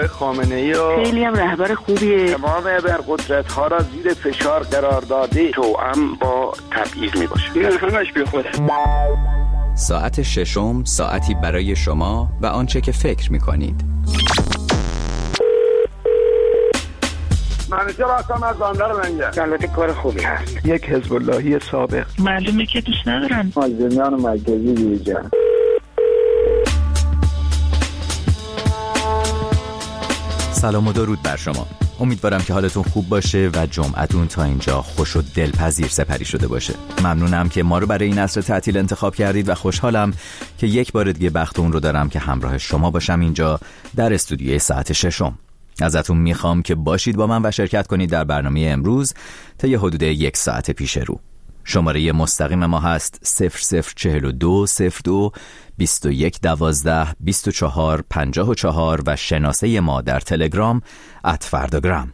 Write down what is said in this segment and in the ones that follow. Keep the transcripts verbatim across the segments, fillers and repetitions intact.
آقای خامنه‌ای و خیلی هم رهبر خوبیه. تمام ابرقدرت‌ها را زیر فشار قرار داده توأم با تبعیض میباشه. این همش بی خود. ساعت ششم، ساعتی برای شما و آنچه که فکر می‌کنید. منیجر هستم از بندر منگل. البته کار خوبی هست. یک حزب اللهی سابق. معلومه که دوست ندارن. مازندران مرکزی دیجا. سلام و درود بر شما. امیدوارم که حالتون خوب باشه و جمعتون تا اینجا خوش و دلپذیر سپری شده باشه. ممنونم که ما رو برای این عصر تعطیل انتخاب کردید و خوشحالم که یک بار دیگه بخت اون رو دارم که همراه شما باشم اینجا در استودیوی ساعت ششم. ازتون میخوام که باشید با من و شرکت کنید در برنامه امروز تا یه حدود یک ساعت پیش رو. شماره مستقیم ما هست صفر صفر چهل و دو صفر دو بیست و یک دوازده بیست و چهار پنجاه و چهار و شناسه ما در تلگرام ات فرداگرام.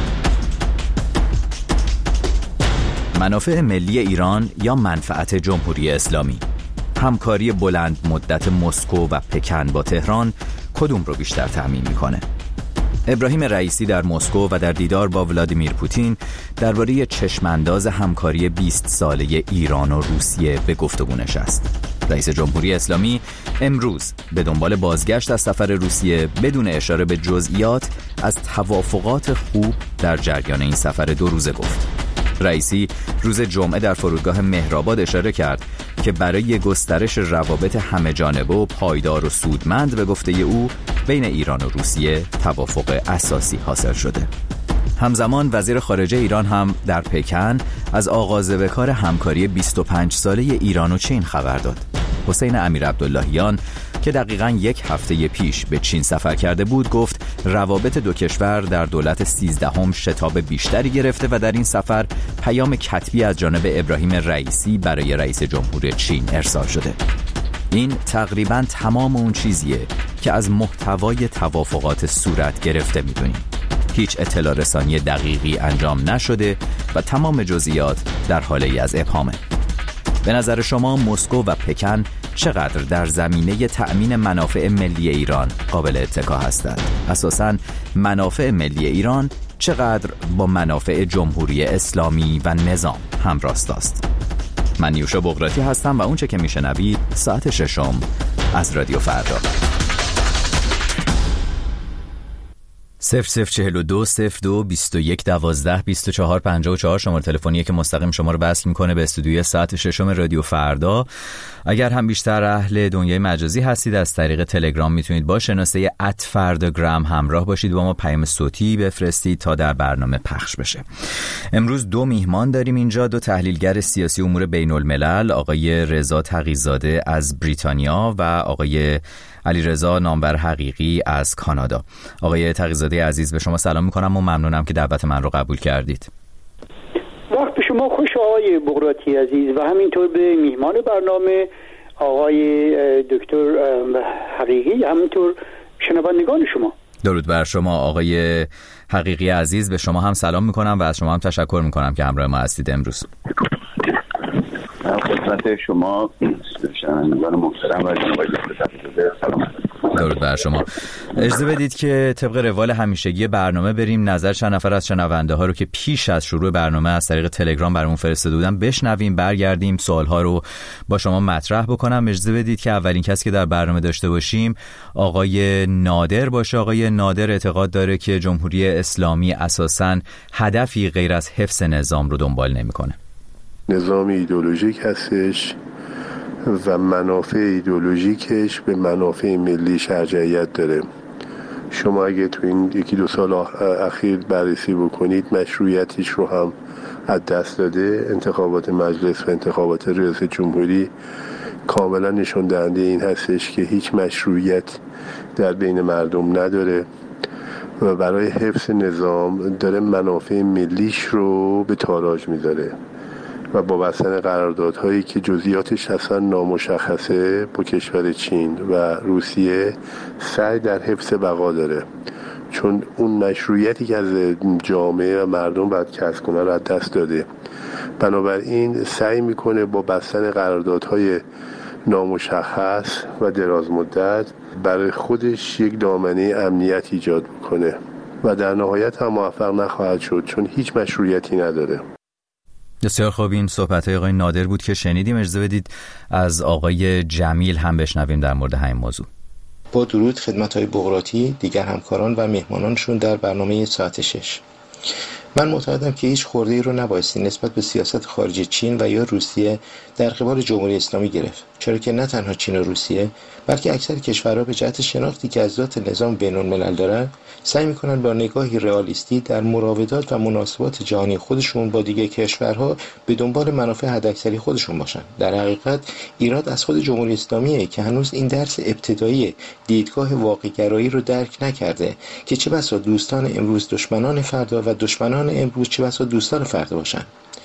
منافع ملی ایران یا منفعت جمهوری اسلامی؟ همکاری بلند مدت مسکو و پکن با تهران کدوم رو بیشتر تأمین میکنه؟ ابراهیم رئیسی در مسکو و در دیدار با ولادیمیر پوتین درباره چشمانداز همکاری بیست ساله ایران و روسیه به گفتگو نشست. رئیس جمهوری اسلامی امروز به دنبال بازگشت از سفر روسیه بدون اشاره به جزئیات از توافقات خوب در جریان این سفر دو روزه گفت. رئیسی روز جمعه در فرودگاه مهرآباد اشاره کرد که برای گسترش روابط همه‌جانبه و پایدار و سودمند به گفته او بین ایران و روسیه توافق اساسی حاصل شده. همزمان وزیر خارجه ایران هم در پکن از آغاز به کار همکاری بیست و پنج ساله ایران و چین خبر داد. حسین امیرعبداللهیان که دقیقاً یک هفته پیش به چین سفر کرده بود گفت روابط دو کشور در دولت سیزدهم شتاب بیشتری گرفته و در این سفر پیام کتبی از جانب ابراهیم رئیسی برای رئیس جمهور چین ارسال شده. این تقریباً تمام اون چیزیه که از محتوای توافقات صورت گرفته میدونیم. هیچ اطلاع رسانی دقیقی انجام نشده و تمام جزئیات در حالی از ابهامه. به نظر شما مسکو و پکن چقدر در زمینه تأمین منافع ملی ایران قابل اتکا هستند؟ اساساً منافع ملی ایران چقدر با منافع جمهوری اسلامی و نظام همراست است؟ من نیوشا بغراتی هستم و اونچه که میشنوید ساعت ششم از رادیو فردا. صفر صفر چهل و دو صفر دو بیست و یک دوازده بیست و چهار پنجاه و چهار شماره تلفنیه که مستقیم شما رو وصل میکنه به استودیوی ساعت ششم رادیو فردا. اگر هم بیشتر اهل دنیای مجازی هستید از طریق تلگرام میتونید با شناسه ات فرداگرام همراه باشید و ما پیام صوتی بفرستید تا در برنامه پخش بشه. امروز دو میهمان داریم اینجا، دو تحلیلگر سیاسی امور بین الملل، آقای رضا تقی‌زاده از بریتانیا و آقای علیرضا نامور حقیقی از کانادا. آقای تقی‌زاده عزیز به شما سلام میکنم و ممنونم که دعوت من رو قبول کردید. وقت شما خوش آقای بغراتی عزیز و همینطور به میهمان برنامه آقای دکتر حقیقی، همینطور شنوندگان شما. درود بر شما آقای حقیقی عزیز، به شما هم سلام میکنم و از شما هم تشکر میکنم که همراه ما هستید امروز. خدمت شما شنوندگان محترم و جناب دکتر سلام. درود بر شما. اجازه بدید که طبق روال همیشگی برنامه بریم نظر چند نفر از شنونده ها رو که پیش از شروع برنامه از طریق تلگرام برامون فرستاده بودن بشنویم، برگردیم سوال ها رو با شما مطرح بکنم. اجازه بدید که اولین کسی که در برنامه داشته باشیم آقای نادر باشه. آقای نادر اعتقاد داره که جمهوری اسلامی اساساً هدفی غیر از حفظ نظام رو دنبال نمی‌کنه. نظام ایدئولوژیک هستش و منافع ایدئولوژیکش به منافع ملی ارجحیت داره. شما اگه تو این یکی دو سال اخیر بررسی بکنید مشروعیتش رو هم از دست داده. انتخابات مجلس و انتخابات ریاست جمهوری کاملا نشون دهنده این هستش که هیچ مشروعیت در بین مردم نداره و برای حفظ نظام داره منافع ملیش رو به تاراج میذاره و با بستن قراردادهایی که جزئیاتش اصلا نامشخصه با کشور چین و روسیه سعی در حفظ بقا داره، چون اون مشروعیتی که از جامعه و مردم باید کسب کنه رو از دست داده. بنابراین سعی میکنه با بستن قراردادهای نامشخص و دراز مدت برای خودش یک دامنه امنیت ایجاد میکنه و در نهایت هم موفق نخواهد شد، چون هیچ مشروعیتی نداره. بسیار خوب، این صحبت‌های آقای نادر بود که شنیدیم. اجازه بدید از آقای جمیل هم بشنویم در مورد همین موضوع. با درود خدمت‌های بقراطی، دیگر همکاران و مهمانانشون در برنامه ساعت شش. من معتقدم که هیچ خورده‌ای رو نبایستی نسبت به سیاست خارجی چین و یا روسیه در قبال جمهوری اسلامی گرفت، چرا که نه تنها چین و روسیه بلکه اکثر کشورها به جهت شناختی که از ذات نظام بین‌الملل دارن سعی می‌کنن با نگاهی رئالیستی در مراودات و مناسبات جهانی خودشون با دیگر کشورها به دنبال منافع حداکثری خودشون باشن. در حقیقت ایراد از خود جمهوری اسلامیه که هنوز این درس ابتدایی دیدگاه واقع‌گرایی رو درک نکرده که چه بسا دوستان امروز دشمنان فردا و دشمنان امروز چه بسا دوستان فردا باشن.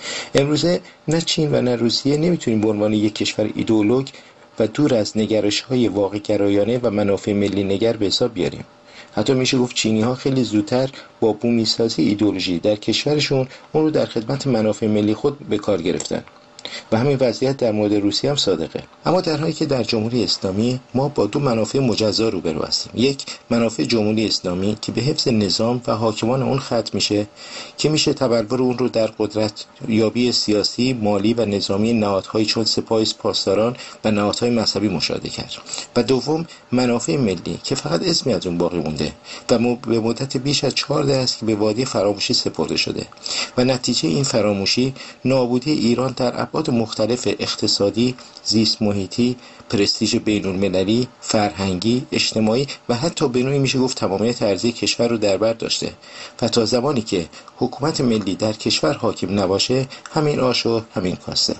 امروزه نه چین و نه روسیه نمیتونیم به عنوان یک کشور ایدئولوگ و دور از نگرش‌های واقع‌گرایانه و منافع ملی نگر به حساب بیاریم. حتی میشه گفت چینی‌ها خیلی زودتر با بومی‌سازی ایدئولوژی در کشورشون اون رو در خدمت منافع ملی خود به کار گرفتن و همین وضعیت در مورد روسیه هم صادقه. اما در حالی که در جمهوری اسلامی ما با دو منافع مجزا روبرو هستیم، یک منافع جمهوری اسلامی که به حفظ نظام و حاکمان اون ختم میشه که میشه تبلور اون رو در قدرت یابی سیاسی، مالی و نظامی نهادهایی چون سپاه پاسداران و نهادهای مذهبی مشاهده کرد، و دوم منافع ملی که فقط اسمی از اون باقی مونده و به مدت بیش از چهار دهه است که به وادی فراموشی سپرده شده و نتیجه این فراموشی نابودی ایران در ابعاد مختلف اقتصادی، زیست محیطی، پرستیژ بین‌المللی، فرهنگی، اجتماعی و حتی به نوعی میشه گفت تمامیت ارضی کشور رو در بر داشته و تا زمانی که حکومت ملی در کشور حاکم نباشه همین آش و همین کاسه.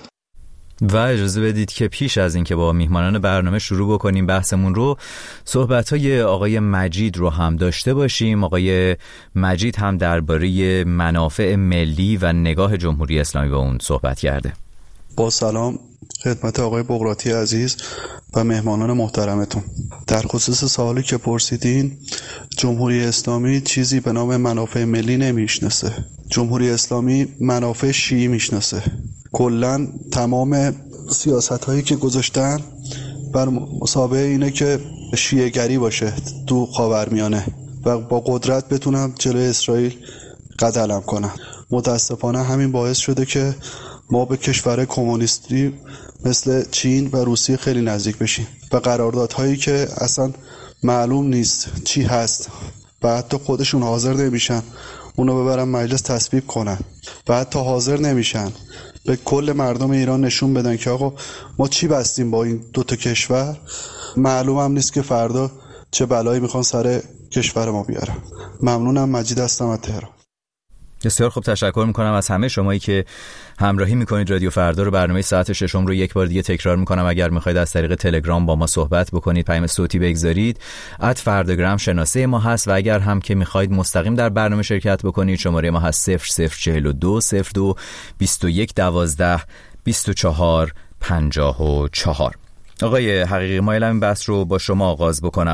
و اجازه بدید که پیش از این که با میهمانان برنامه شروع بکنیم بحثمون رو، صحبت‌های آقای مجید رو هم داشته باشیم. آقای مجید هم درباره منافع ملی و نگاه جمهوری اسلامی به اون صحبت کرده. با سلام خدمت آقای بقراطی عزیز و مهمانان محترمتون. در خصوص سوالی که پرسیدین، جمهوری اسلامی چیزی به نام منافع ملی نمیشناسه. جمهوری اسلامی منافع شیعی میشناسه. کلن تمام سیاست هایی که گذاشتن بر مسابقه اینه که شیعه گری باشه تو خاورمیانه و با قدرت بتونن جلوی اسرائیل قد علم کنن. متاسفانه همین باعث شده که ما به کشور کمونیستی مثل چین و روسیه خیلی نزدیک بشیم و قراردادهایی که اصلا معلوم نیست چی هست و حتی خودشون حاضر نمیشن اونو ببرن مجلس تصویب کنن و حتی حاضر نمیشن به کل مردم ایران نشون بدن که آقا ما چی بستیم با این دوتا کشور. معلوم هم نیست که فردا چه بلایی میخوان سر کشور ما بیارن. ممنونم، مجید هستم از تهران. بسیار خوب، تشکر میکنم از همه شمایی که همراهی میکنید رادیو فردا رو. برنامه ساعت ششم رو یک بار دیگه تکرار میکنم، اگر میخواید از طریق تلگرام با ما صحبت بکنید، پیام صوتی بگذارید، ات فرداگرام شناسه ما هست و اگر هم که میخواید مستقیم در برنامه شرکت بکنید شماره ما هست صفر صفر چهل و دو صفر دو بیست و یک دوازده بیست و چهار پنجاه و چهار. آقای حقیقی، مایلم این بحث رو با شما آغاز بکنم.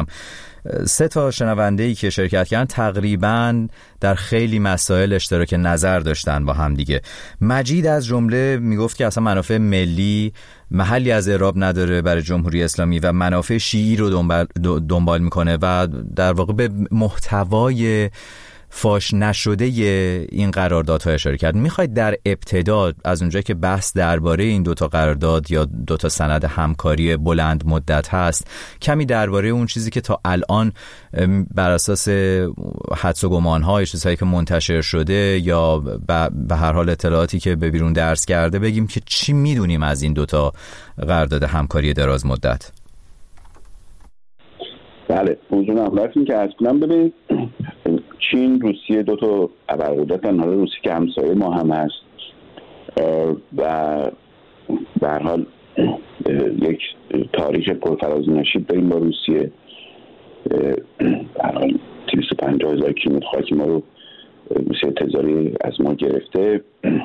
سه تا شنونده‌ای که شرکت کردن تقریباً در خیلی مسائل اشتراک نظر داشتن با هم دیگه. مجید از جمله میگفت که اصلا منافع ملی محلی از اعراب نداره برای جمهوری اسلامی و منافع شیعی رو دنبال, دنبال میکنه و در واقع به محتوای فاش نشده این قراردادها اشاره کرد. میخواید در ابتدا از اونجا که بحث درباره این دوتا قرارداد یا دوتا سند همکاری بلند مدت هست، کمی درباره اون چیزی که تا الان بر اساس حدس و گمان‌های چیزهایی که منتشر شده یا به هر حال اطلاعاتی که به بیرون درس کرده بگیم که چی میدونیم از این دوتا قرارداد همکاری دراز مدت. بله، موضوع اولتون که از کنم ببینید، چین، روسیه دو تا ابرقدرتن. حالا روسیه که همسایه ما هم هست و به هر حال یک تاریخ پرفراز و نشیب داریم با روسیه. به هر حال دویست و پنجاه هزار کیلومتر خاک ما رو روسیه تجاری از ما گرفته.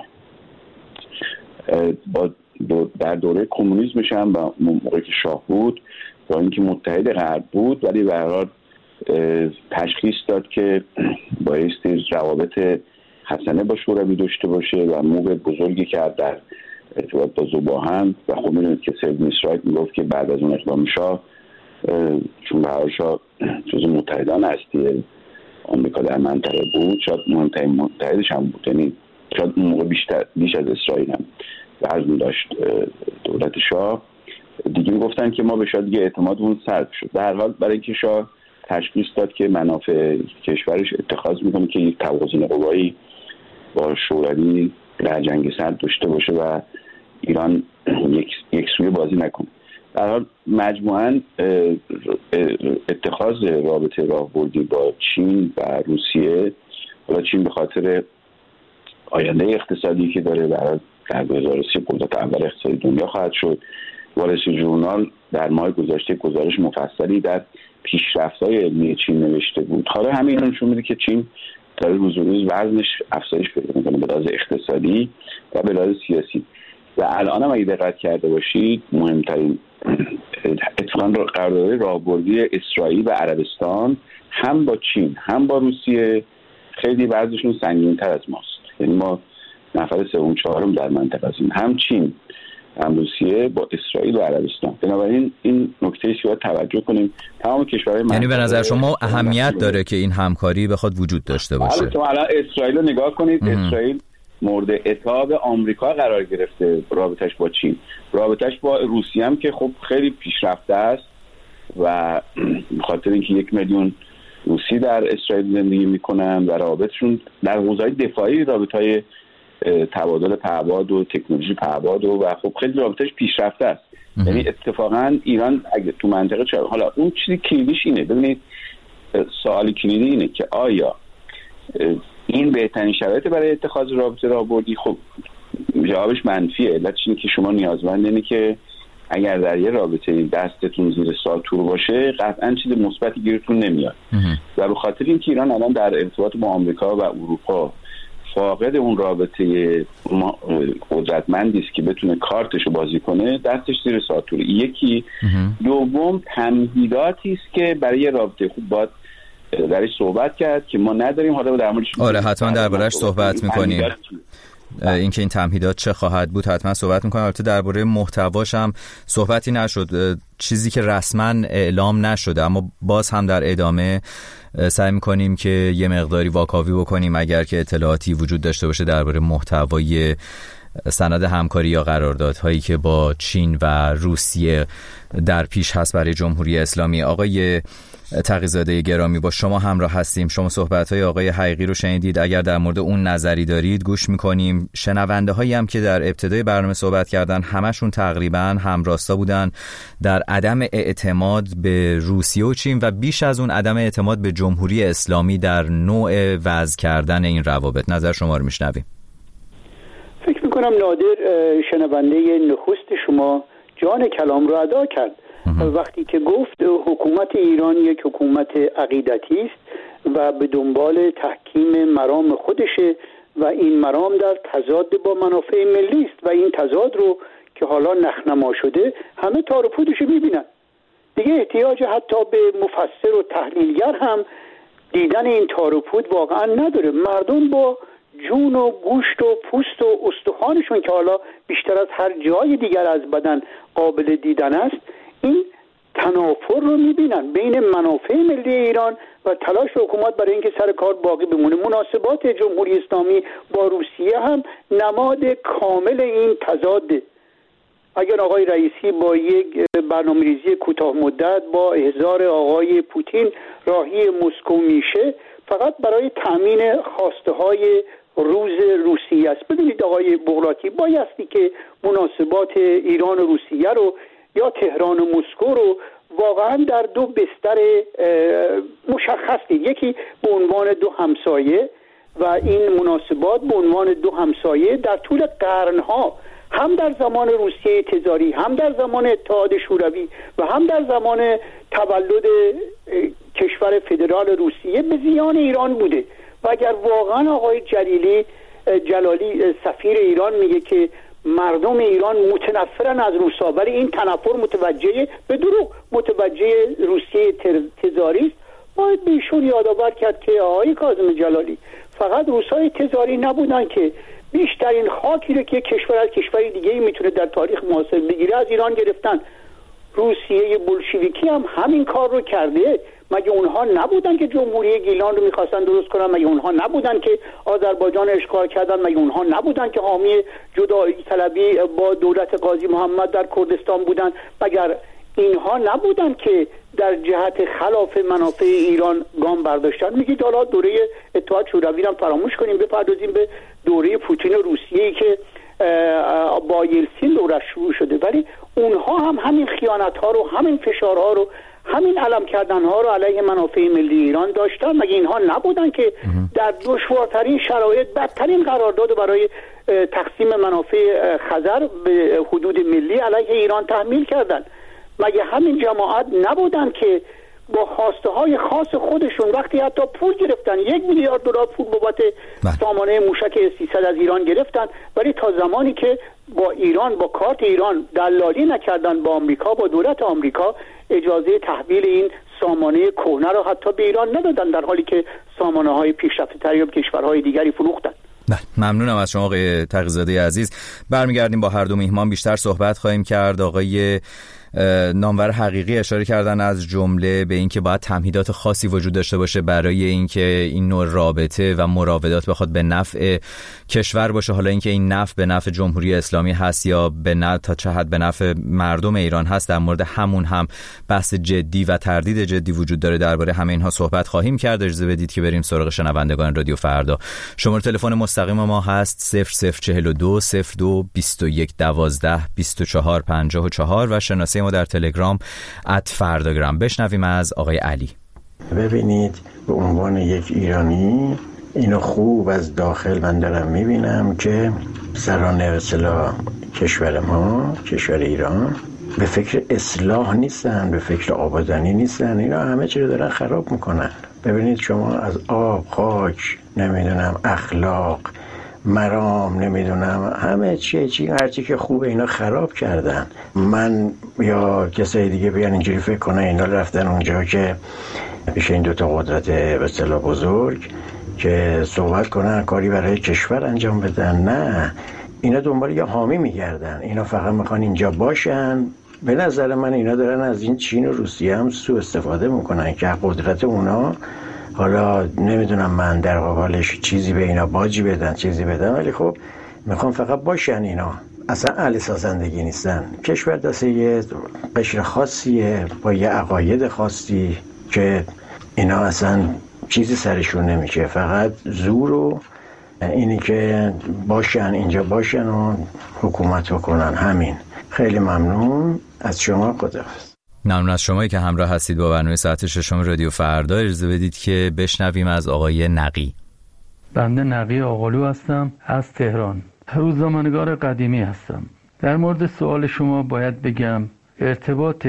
با در دوره کمونیسمش هم و موقعی که شاه بود با اینکه متحد غرب بود ولی به هر حال تشخیص داد که بایستی روابط حسنه با شوروی داشته باشه و موقع بزرگی کرد در ارتباط با ذوباهن و خب میدونید که سید میسرایت میگفت که بعد از اون اقدام شاه چون شاه جزو متحدان هستی آمریکا در منطقه بود، شاید مهمترین متحدش هم بود، یعنی شاید اون موقع بیشتر بیش از اسرائیل هم وزن داشت دولت شاه. دیگه میگفتن که ما به شاه دیگه اعتمادمون سلب شد. به هر حال برای اینکه شاه تشخیص داد که منافع کشورش اتخاذ میکنه که یک توازن قوایی با شوروی در جنگ سرد داشته باشه و ایران یک یک سویه بازی نکنه. در حال مجموعاً اتخاذ رابطه راهبردی با چین و روسیه، حالا چین به خاطر آینده اقتصادی که داره، برای در دو هزار و سی قدرت اول اقتصادی دنیا خواهد شد. وال استریت ژورنال در ماه گذشته گزارش مفصلی در پیشرفت‌های علمی چین نوشته بود. حالا همین نشون میده که چین داره روز به روز وزنش افزایش پیدا می‌کنه به لحاظ اقتصادی و به لحاظ سیاسی. و الان هم اگه دقت کرده باشید مهمترین اتفاقا قرارداد راهبردی اسرائیل و عربستان هم با چین هم با روسیه خیلی وزنشون سنگین‌تر از ماست. یعنی ما نفر سوم چهارم در منطقه هستیم، هم چین هم روسیه با اسرائیل و عربستان. بنابراین این نکته است که باید توجه کنیم. تمام کشورهای یعنی به نظر شما اهمیت داره که این همکاری بخواد وجود داشته باشه؟ البته الان اسرائیل رو نگاه کنید. ام. اسرائیل مورد عتاب آمریکا قرار گرفته رابطش با چین. رابطش با روسیه هم که خب خیلی پیشرفته است و به خاطر اینکه یک میلیون روسی در اسرائیل زندگی میکنن و رابطشون در حوزه‌های دفاعی، رابطه‌های تبادل پهپاد و تکنولوژی پهپاد و خب خیلی رابطش پیشرفته است. یعنی اتفاقا ایران اگه تو منطقه چه حالا اون چیزی کلیدیش اینه، ببینید سوال کلیدی اینه که آیا این بهترین شرایط برای اتخاذ رابطه راهبردی؟ خب جوابش منفیه. علتش اینه که شما نیازمند اینه که اگر در یه رابطه دستتون زیر ساتور باشه قطعا چیز مثبتی گیرتون نمیاد. و به خاطر اینکه ایران الان در ارتباط با آمریکا و اروپا فاقد اون رابطه قدرتمندی است که بتونه کارتشو بازی کنه، دستش زیر ساتور. یکی دوم تمهیداتی است که برای رابطه خوب باید درش صحبت کرد که ما نداریم. حالا در موردش آره حتما درباره‌اش صحبت می‌کنیم. اینکه این تمهیدات چه خواهد بود حتما صحبت می‌کنیم. البته درباره محتواش هم صحبتی نشد، چیزی که رسما اعلام نشده، اما باز هم در ادامه سعی می‌کنیم که یه مقداری واکاوی بکنیم اگر که اطلاعاتی وجود داشته باشه درباره محتوای سند همکاری یا قراردادهایی که با چین و روسیه در پیش هست برای جمهوری اسلامی. آقای تقی‌زاده گرامی، با شما همراه هستیم. شما صحبت‌های آقای حقیقی رو شنیدید. اگر در مورد اون نظری دارید گوش می‌کنیم. شنونده هایی هم که در ابتدای برنامه صحبت کردن همشون تقریباً همراستا بودن در عدم اعتماد به روسیه و چین و بیش از اون عدم اعتماد به جمهوری اسلامی در نوع وضع کردن این روابط. نظر شما رو میشنویم. فکر می‌کنم نادر شنونده نخست شما جان کلام رو ادا کرد وقتی که گفت حکومت ایران یک حکومت عقیدتی است و به دنبال تحکیم مرام خودشه و این مرام در تضاد با منافع ملی است و این تضاد رو که حالا نخنما شده همه تار و پودش رو میبینن. دیگه احتیاج حتی به مفسر و تحلیلگر هم دیدن این تار و پود واقعا نداره. مردم با جون و گوشت و پوست و استخوانشون که حالا بیشتر از هر جای دیگر از بدن قابل دیدن است این تنافر رو میبینن بین منافع ملی ایران و تلاش حکومت برای اینکه سر کار باقی بمونه. مناسبات جمهوری اسلامی با روسیه هم نماد کامل این تضاده. اگر آقای رئیسی با یک برنامه‌ریزی کوتاه مدت با احضار آقای پوتین راهی مسکو میشه فقط برای تأمین خواسته های روز روسیه است. ببینید آقای بغراتی بایستی که مناسبات ایران و روسیه رو یا تهران و مسکو رو واقعا در دو بستر مشخص دید. یکی به عنوان دو همسایه و این مناسبات به عنوان دو همسایه در طول قرنها هم در زمان روسیه تزاری هم در زمان اتحاد شوروی و هم در زمان تولد کشور فدرال روسیه به زیان ایران بوده. و اگر واقعا آقای جلیلی جلالی سفیر ایران میگه که مردم ایران متنفرن از روسا ولی این تنفر متوجه به دروغ متوجه روسیه تزاری است، باید به ایشون یادآور کرد که آقای کاظم جلالی فقط روسای تزاری نبودن که بیشترین خاکی رو که کشور از کشور دیگه میتونه در تاریخ معاصر بگیره از ایران گرفتن. روسیه بولشویکی هم همین کار رو کرده. مگه اونها نبودن که جمهوری گیلان رو میخواستن درست کنن؟ مگه اونها نبودن که آذربایجان اشغال کردن؟ مگه اونها نبودن که حامی جدایی طلبی با دولت قاضی محمد در کردستان بودن؟ مگر اینها نبودن که در جهت خلاف منافع ایران گام برداشتن؟ میگید حالا دوره اتحاد شوروی رو فراموش کنیم، بپردازیم به دوره پوتین و روسیه‌ای که با یلسین دورش شروع شده. ولی اونها هم همین خیانت ها رو، همین فشارها رو، همین علم کردن ها رو علیه منافع ملی ایران داشتن. مگه اینها نبودن که در دشوارترین شرایط بدترین قرارداد برای تقسیم منافع خزر به حدود ملی علیه ایران تحمیل کردن؟ مگه همین جماعت نبودن که با خواسته های خاص خودشون وقتی حتی پول گرفتن، یک میلیارد دلار پول بابت سامانه موشک سیصد از ایران گرفتن، ولی تا زمانی که با ایران، با کارت ایران دلالی نکردن با آمریکا، با دولت آمریکا، اجازه تحویل این سامانه کهنه رو حتی به ایران ندادن، در حالی که سامانه های پیشرفته تری به کشورهای دیگری فروختن. ممنونم از شما آقای تقی‌زاده عزیز. برمیگردیم با هر دو میهمان بیشتر صحبت خواهیم کرد. آقای نامور حقیقی اشاره کردن از جمله به اینکه باید تمهیدات خاصی وجود داشته باشه برای اینکه این نوع رابطه و مراودات بخواد به نفع کشور باشه. حالا اینکه این نفع به نفع جمهوری اسلامی هست یا به نفع تا چه حد به نفع مردم ایران هست، در مورد همون هم بحث جدی و تردید جدی وجود داره. درباره همه اینها صحبت خواهیم کرد. اجازه بدید که بریم سراغ شنوندگان رادیو فردا. شماره تلفن مستقیم ما هست صفر صفر چهل و دو صفر دو بیست و یک دوازده بیست و چهار پنجاه و چهار و شناسه ما در تلگرام ات فرداگرام. بشنویم از آقای علی. ببینید، به عنوان یک ایرانی اینو خوب از داخل من دارم میبینم که سران اصلاح کشور ما، کشور ایران، به فکر اصلاح نیستن، به فکر آبادانی نیستن. اینا همه چی رو دارن خراب میکنن. ببینید شما از آب، خاک، نمیدونم اخلاق، مرام، نمیدونم همه چی چی هر چی که خوبه اینا خراب کردن. من یا کسای دیگه بیان اینجوری فکر کنن اینا رفتن اونجا که پیش این دوتا قدرت به اصطلاح بزرگ که صحبت کنن، کاری برای کشور انجام بدن. نه، اینا دنبال یه حامی میگردن. اینا فقط میخوان اینجا باشن. به نظر من اینا دارن از این چین و روسیه هم سوء استفاده میکنن که قدرت اونا، حالا نمیدونم من در قبالش چیزی به اینا باجی بدن، چیزی بدن، ولی خب میخوام فقط باشن. اینا اصلا اهل سازندگی نیستن. کشور دست یه قشر خاصیه با یه عقاید خاصی که اینا اصلا چیزی سرشون نمیشه، فقط زور و اینی که باشن اینجا باشن و حکومت بکنن. همین. خیلی ممنون از شما. خداحافظ. ممنون از شمایی که همراه هستید با برنامه ساعت ششم رادیو فردا. اجازه بدید که بشنویم از آقای نقی. بنده نقی آقالو هستم از تهران. روزنامه‌نگار قدیمی هستم. در مورد سوال شما باید بگم ارتباط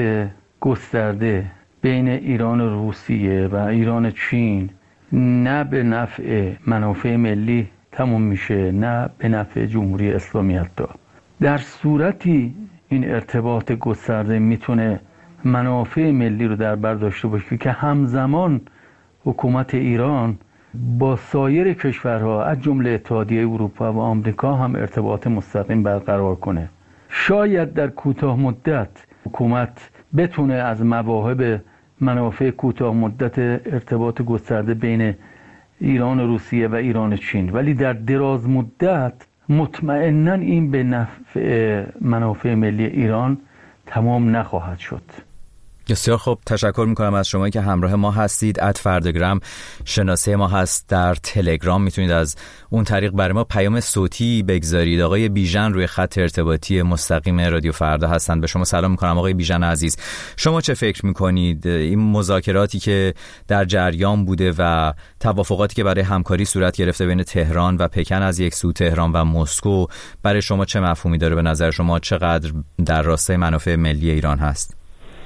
گسترده بین ایران و روسیه و ایران و چین نه به نفع منافع ملی تموم میشه، نه به نفع جمهوری اسلامی. حتی در صورتی این ارتباط گسترده میتونه منافع ملی رو در بر داشته باشه که همزمان حکومت ایران با سایر کشورها از جمله اتحادیه اروپا و آمریکا هم ارتباط مستقیم برقرار کنه. شاید در کوتاه مدت حکومت بتونه از مواهب منافع کوتاه مدت ارتباط گسترده بین ایران و روسیه و ایران و چین، ولی در دراز مدت مطمئناً این به نفع منافع ملی ایران تمام نخواهد شد. بسیار خوب، تشکر میکنم از شما که همراه ما هستید. ات فرداگرام شناسه ما هست در تلگرام، میتونید از اون طریق برای ما پیام صوتی بگذارید. آقای بیژن روی خط ارتباطی مستقیم رادیو فردا هستند. به شما سلام میکنم آقای بیژن عزیز. شما چه فکر میکنید این مذاکراتی که در جریان بوده و توافقاتی که برای همکاری صورت گرفته بین تهران و پکن از یک سو، تهران و مسکو، برای شما چه مفهومی داره؟ به نظر شما چقدر در راستای منافع ملی ایران هست؟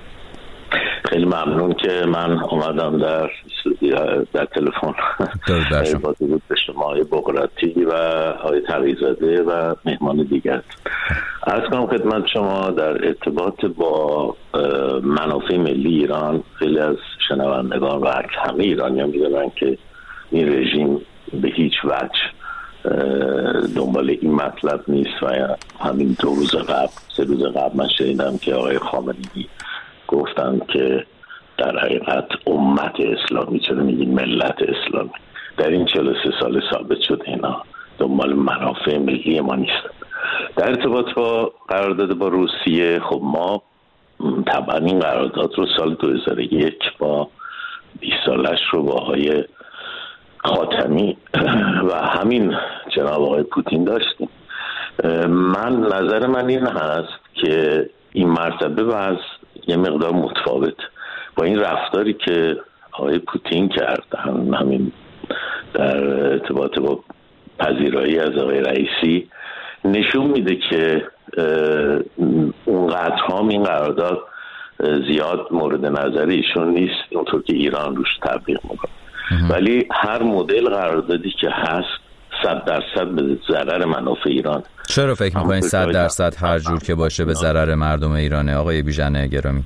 خیلی ممنون که من اومدم در در تلفن با درود به شما آقای بغراتی و آقای تقی‌زاده و مهمان دیگر. عرض کنم خدمت شما در ارتباط با منافع ملی ایران، خیلی از شنوندگان و همه ایرانیان می‌دونن که این رژیم به هیچ وجه دنبال این مطلب نیست و همین دو روز قبل سه روز قبل من شنیدم که آقای خامنه‌ای گفتن که در حقیقت امت اسلامی، چرا میگین ملت اسلامی، در این چهل و سه سال ثابت شد اینا دنبال منافع ملی ما نیستن. در ارتباط با قرارداد با روسیه، خب ما طبعا این قرارداد رو سال دو هزار و یک با بیست سالش رو با آقای خاتمی و همین جناب آقای پوتین داشتیم. من نظر من این هست که این مرتبه وضع یه مقدار متفاوت با این رفتاری که آقای پوتین کرد، هم همین در ارتباط با پذیرایی از آقای رئیسی نشون میده که اونقدر هم این قرارداد زیاد مورد نظر ایشون نیست اونطور که ایران روش تطبیق میکنه، ولی هر مدل قراردادی که هست صد درصد به ضرر منافع ایران. چرا فکر میکنین صد درصد هر جور که باشه به ضرر مردم ایرانه آقای بیژن گرامی؟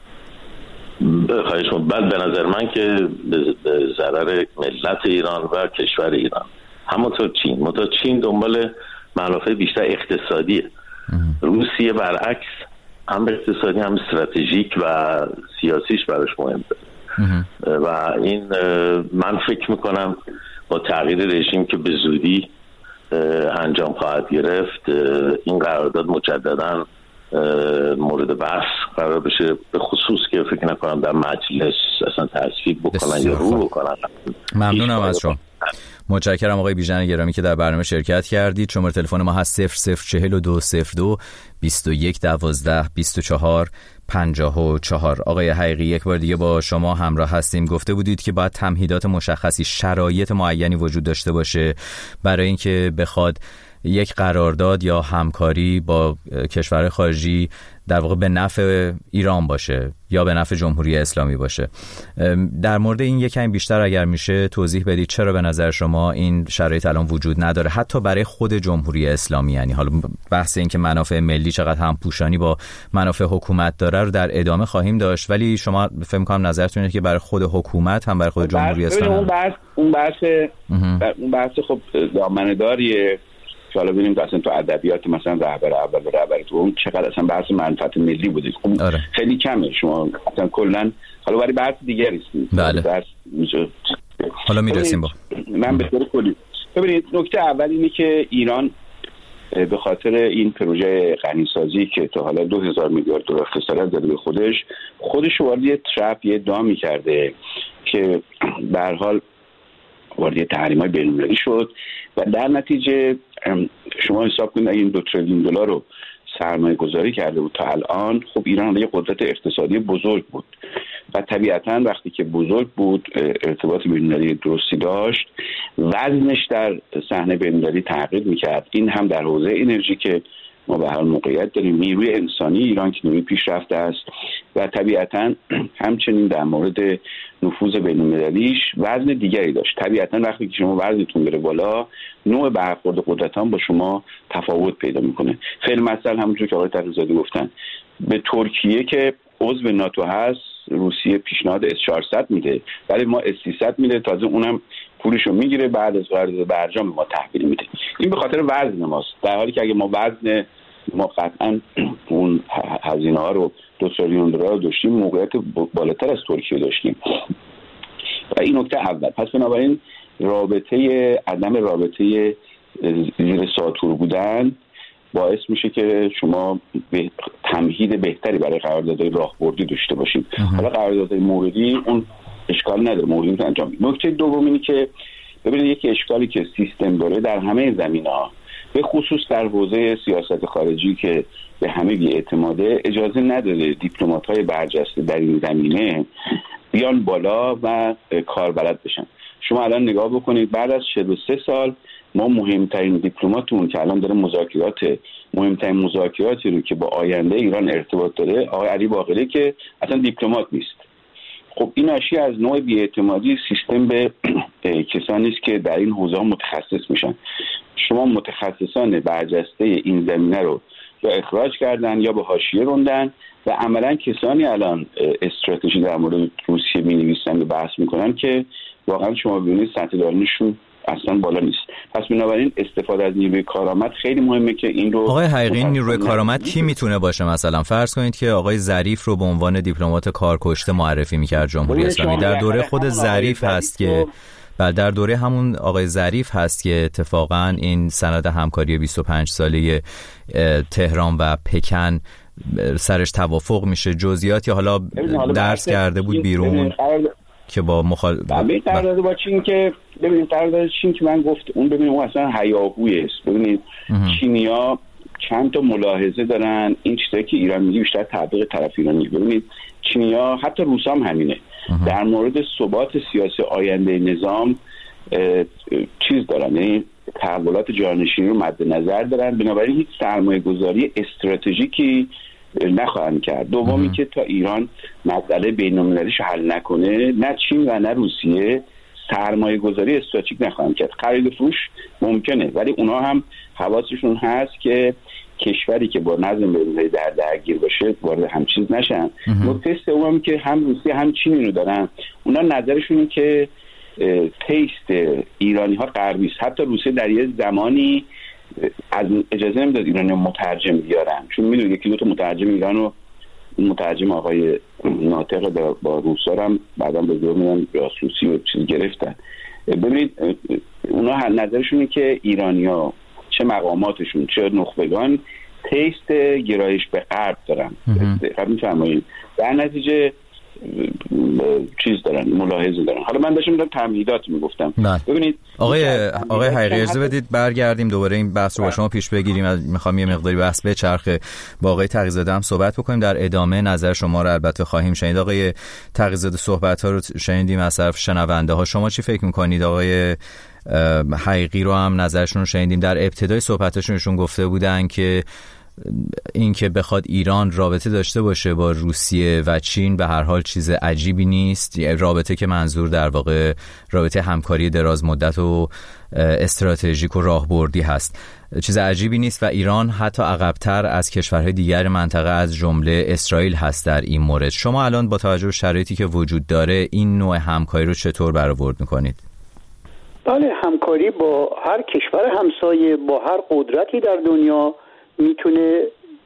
خواهش می‌کنم. بعد به نظر من که به ضرر ملت ایران و کشور ایران، همونطور چین متا چین دنبال منافع بیشتر اقتصادیه. روسیه برعکس هم اقتصادی هم استراتژیک و سیاسیش براش مهمه و این من فکر میکنم با تغییر رژیم که به زودی انجام خواهد گرفت این قرارداد مجددا مورد بحث قرار بشه، به خصوص که فکر نکنم در مجلس اصلا تصویب بکنن یا رو بکنن. ممنونم از شما. متشکرم آقای بیژن گرامی که در برنامه شرکت کردید. شماره تلفن ما هست صفر صفر چهل و دو صفر دو بیست و یک دوازده بیست و چهار پنجاه و چهار. آقای حقیقی یک بار دیگه با شما همراه هستیم. گفته بودید که باید تمهیدات مشخصی، شرایط معینی وجود داشته باشه برای اینکه بخواد یک قرارداد یا همکاری با کشور خارجی در واقع به نفع ایران باشه یا به نفع جمهوری اسلامی باشه. در مورد این یکم بیشتر اگر میشه توضیح بدید چرا به نظر شما این شرایط الان وجود نداره حتی برای خود جمهوری اسلامی؟ یعنی حالا بحث این که منافع ملی چقدر همپوشانی با منافع حکومت داره رو در ادامه خواهیم داشت، ولی شما فکر می‌کنم نظرتون اینه که برای خود حکومت هم برای خود جمهوری اسلامی اون بحث اون بحث اون بحث خب دامنه‌داریه. حالا ببینیم اصلا تو ادبیات مثلا رهبر اول و رهبر دوم چقدر اصلا بحث منفعت ملی بوده. خب آره. خیلی کمه. شما اصلا کلا حالا برای بحث دیگری است. بله. بحث حالا میرسیم با من به طور کلی. ببینید نکته اول اینه که ایران به خاطر این پروژه غنیسازی که تا حالا دو هزار میلیارد دلار خسارت داده به خودش خودش وارد یه ترپ یه دامی کرده که به هر حال وارد تحریم‌های بین‌المللی شد و در نتیجه شما حساب کنید اگه این دو تریلیون دلار رو سرمایه گذاری کرده بود تا الان، خب ایران یه قدرت اقتصادی بزرگ بود و طبیعتاً وقتی که بزرگ بود ارتباط بین‌المللی درستی داشت، وزنش در صحنه بین‌المللی تغییر می‌کرد. این هم در حوزه انرژی که ما به هر موقعیت داریم، نیروی انسانی ایران که نیروی پیشرفته است و طبیعتاً همچنین در مورد نفوذ بین‌المللیش وزن دیگری داشت. طبیعتاً وقتی که شما وزنتون بره بالا، نوع برخورد قدرتان با شما تفاوت پیدا میکنه. فعل مثل همونجور که آقای تقی‌زاده گفتن، به ترکیه که عضو ناتو هست روسیه پیشنهاد اس چهارصد میده ولی ما اس سیصد میده، تازه اونم پولشو میگیره بعد از قرارداد برجام ما تحویل میده. این به خاطر وزن ماست، در حالی که اگه ما وزن ما قطعا اون هزینه ها رو دو تریلیون دلار رو داشتیم، موقعیت بالاتر از ترکیه داشتیم. و این نکته اول. پس بنابراین رابطه عدم رابطه زیر ساطور بودن باعث میشه که شما به تمهید بهتری برای قراردادهای راهبردی داشته باشید. حالا قراردادهای موردی اون اشکال نداره، موردی رو انجام میدید. نکته دوم اینه که ببینید یکی اشکالی که سیستم داره در همه زمینه‌ها، به خصوص در حوزه سیاست خارجی که به همه بی‌اعتماده، اجازه نداره دیپلمات‌های برجسته در این زمینه بیان بالا و کاربلد بشن. شما الان نگاه بکنید بعد از چهل و سه سال ما مهمترین دیپلماتمون که الان داره مذاکرات مهمترین مذاکراتی رو که با آینده ایران ارتباط داره، آقای علی باقری که اصلا دیپلمات نیست. خب این ناشی از نوع بی‌اعتمادی سیستم به کسانی است که در این حوزه متخصص میشن. شما متخصصان برجسته این زمینه رو یا اخراج کردن یا به حاشیه راندن و عملا کسانی الان استراتژی در مورد روسیه می‌نویسن و بحث میکنن که واقعا شما ببینید سطح دارنشون اصلا بالا نیست. پس بنابراین استفاده از نیروی کارآمد خیلی مهمه که این رو آقای حقیقی نیروی کارآمد کی میتونه باشه؟ مثلا فرض کنید که آقای ظریف رو به عنوان دیپلمات کارکشته معرفی میکرد جمهوری اسلامی. در دوره خود ظریف هست که بله در دوره همون آقای ظریف هست که اتفاقا این سند همکاری بیست و پنج ساله تهران و پکن سرش توافق میشه، جزئیاتی حالا درس کرده بود بیرون که با مخال ببینید قرارداد با چین که ببینید قرارداد چین که من گفت اون ببینید اون اصلا هیاهویی است. ببینید چینی‌ها چند تا ملاحظه دارن، این چیزایی که ایران میگه بیشتر تبلیغ طرف ایرانی. ببینید چینی‌ها حتی روسا هم همینه در مورد ثبات سیاسی آینده نظام چیز دارن، یعنی تحولات جانشینی رو مد نظر دارن، بنابراین هیچ سرمایه گذاری استراتژیکی نخواهند کرد. دومی که تا ایران مسئله بین‌المللیش حل نکنه نه چین و نه روسیه سرمایه گذاری استراتژیک نخواهند کرد. خرید فروش ممکنه ولی اونا هم حواسشون هست که کشوری که با نظم بین‌المللی در درگیر باشه وارد هم چیز نشن. نکته سوم که هم روسیه هم چین اینو دارن، اونا نظرشون اینه که تیست ایرانی ها غربی است. حتی روسیه در یه زمانی از اجازه نمیداد ایرانی مترجم بیارن، چون میدونید یکی دو تا مترجم ایرانو مترجم آقای ناطق با روسا هم بعدا به زور میدن جاسوسی و چیز گرفتن. ببینید اونا نظرشون اینه که ایرانی‌ها چه مقاماتشون چه نخبگان تیست گرایش به غرب دارن. دقیقاً میفرمایید. در نتیجه چیز دارن، ملاحظه دارن. حالا من داشتم دارم تمهیدات میگفتم. ببینید آقای آقای حقیقی اجازه بدید برگردیم دوباره این بحث رو با شما پیش بگیریم. میخوام یه مقداری بحث بچرخه. با آقای تقی‌زاده هم صحبت بکنیم. در ادامه نظر شما رو البته خواهیم شنید. آقای تقی‌زاده صحبت ها رو شنیدیم از طرف شنونده ها. شما چی فکر میکنید؟ آقای حقیقی رو هم نظرشون رو شنیدیم. در ابتدای صحبتاشون گفته بودن که این که بخواد ایران رابطه داشته باشه با روسیه و چین به هر حال چیز عجیبی نیست. رابطه که منظور در واقع رابطه همکاری دراز مدت و استراتژیک و راهبردی هست، چیز عجیبی نیست و ایران حتی عقب‌تر از کشورهای دیگر منطقه از جمله اسرائیل هست در این مورد. شما الان با توجه به شرایطی که وجود داره این نوع همکاری رو چطور برآورد می‌کنید؟ بله، همکاری با هر کشور همسایه با هر قدرتی در دنیا میتونه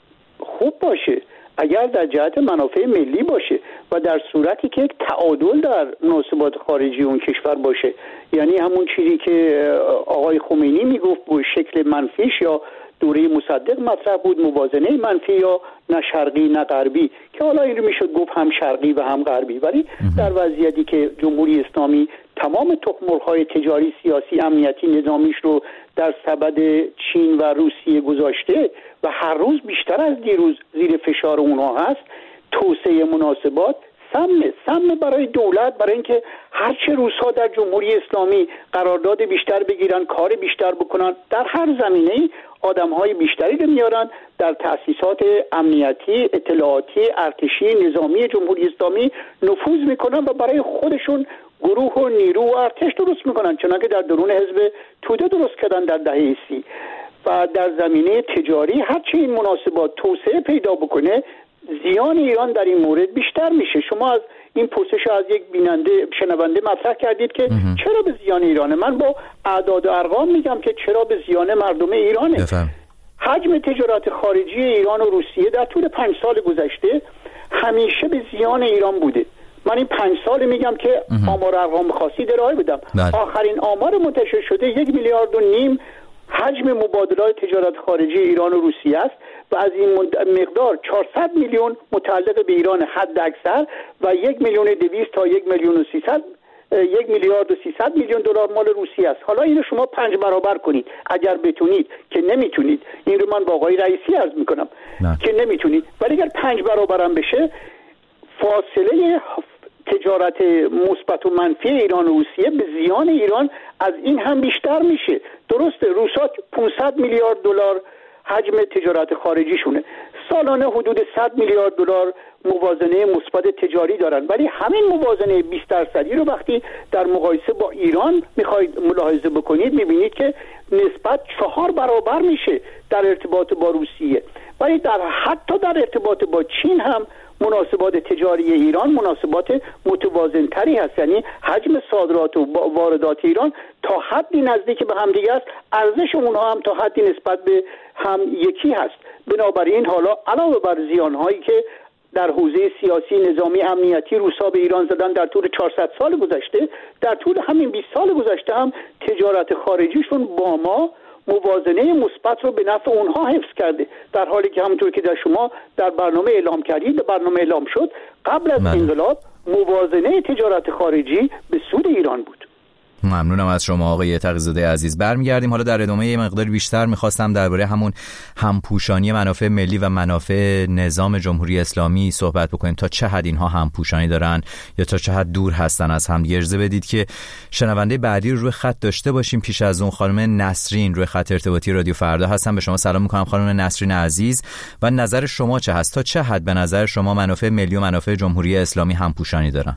خوب باشه اگر در جهت منافع ملی باشه و در صورتی که یک تعادل در مناسبات خارجی اون کشور باشه. یعنی همون چیزی که آقای خمینی میگفت به شکل منفیش یا دوره مصدق مطرح بود، موازنه منفی یا نه شرقی نه غربی، که حالا این رو میشد گفت هم شرقی و هم غربی. ولی در وضعیتی که جمهوری اسلامی تمام تخم‌مرغ‌های تجاری، سیاسی، امنیتی، نظامیش رو در سبد چین و روسیه گذاشته و هر روز بیشتر از دیروز زیر فشار اونها هست، توسعه مناسبات سمه سمه برای دولت، برای اینکه هرچه روس‌ها در جمهوری اسلامی قرارداد بیشتر بگیرن، کار بیشتر بکنن، در هر زمینه‌ای آدم‌های بیشتری رو میارن در تأسیسات امنیتی، اطلاعاتی، ارتشی، نظامی جمهوری اسلامی نفوذ میکنن و برای خودشون گروه و نیرو و ارتش درست میکنن، چنانکه در درون حزب توده درست کردن در دهه سی. و در زمینه تجاری هرچی این مناسبات توسعه پیدا بکنه زیان ایران در این مورد بیشتر میشه. شما از این پرسش از یک بیننده شنونده مطرح کردید که اه. چرا به زیان ایرانه. من با اعداد و ارقام میگم که چرا به زیان مردم ایرانه. بفهم. حجم تجارت خارجی ایران و روسیه در طول پنج سال گذشته همیشه به زیان ایران بوده. من این پنج سال میگم که آمار ارقام خاصی درای بدم. بله. آخرین آمار منتشر شده یک میلیارد و نیم حجم مبادلات تجارت خارجی ایران و روسیه است و از این مقدار چهارصد میلیون متعلق به ایران حد اکثر و یک میلیون دویست تا یک میلیون و سیصد یک میلیارد و سیصد میلیون دلار مال روسیه است. حالا اینو شما پنج برابر کنید اگر بتونید، که نمیتونید. این رو من با آقای رئیسی عرض میکنم نه. که نمیتونید، ولی اگر پنج برابرم بشه فاصله تجارت مثبت و منفی ایران و روسیه به زیان ایران از این هم بیشتر میشه. درسته روسا پانصد میلیارد دلار حجم تجارت خارجیشونه، سالانه حدود صد میلیارد دلار موازنه مثبت تجاری دارن، ولی همین موازنه بیست درصدی رو وقتی در مقایسه با ایران میخواید ملاحظه بکنید میبینید که نسبت چهار برابر میشه در ارتباط با روسیه. ولی در حتی در ارتباط با چین هم مناسبات تجاری ایران مناسبات متوازنتری هست، یعنی حجم صادرات و واردات ایران تا حدی نزدیک به هم دیگه است، ارزش اونها هم تا حدی نسبت به هم یکی هست. بنابراین حالا علاوه بر زیانهایی که در حوزه سیاسی، نظامی، امنیتی روس‌ها به ایران زدن در طول چهارصد سال گذشته، در طول همین بیست سال گذشته هم تجارت خارجیشون با ما موازنه مثبت رو به نفع اونها حفظ کرده، در حالی که همونطور که در شما در برنامه اعلام کردید، در برنامه اعلام شد قبل از انقلاب موازنه تجارت خارجی به سود ایران بود. ممنونم از شما آقای تقی‌زاده عزیز. برمیگردیم حالا در ادامه یه مقدار بیشتر میخواستم درباره همون همپوشانی منافع ملی و منافع نظام جمهوری اسلامی صحبت بکنیم، تا چه حد اینها همپوشانی دارن یا تا چه حد دور هستن از هم. اجازه بدید که شنونده بعدی رو روی خط داشته باشیم. پیش از اون خانم نسرین روی خط ارتباطی رادیو فردا هستن. به شما سلام میکنم خانم نسرین عزیز، و نظر شما چه هست؟ تا چه حد به نظر شما منافع ملی و منافع جمهوری اسلامی همپوشانی دارن؟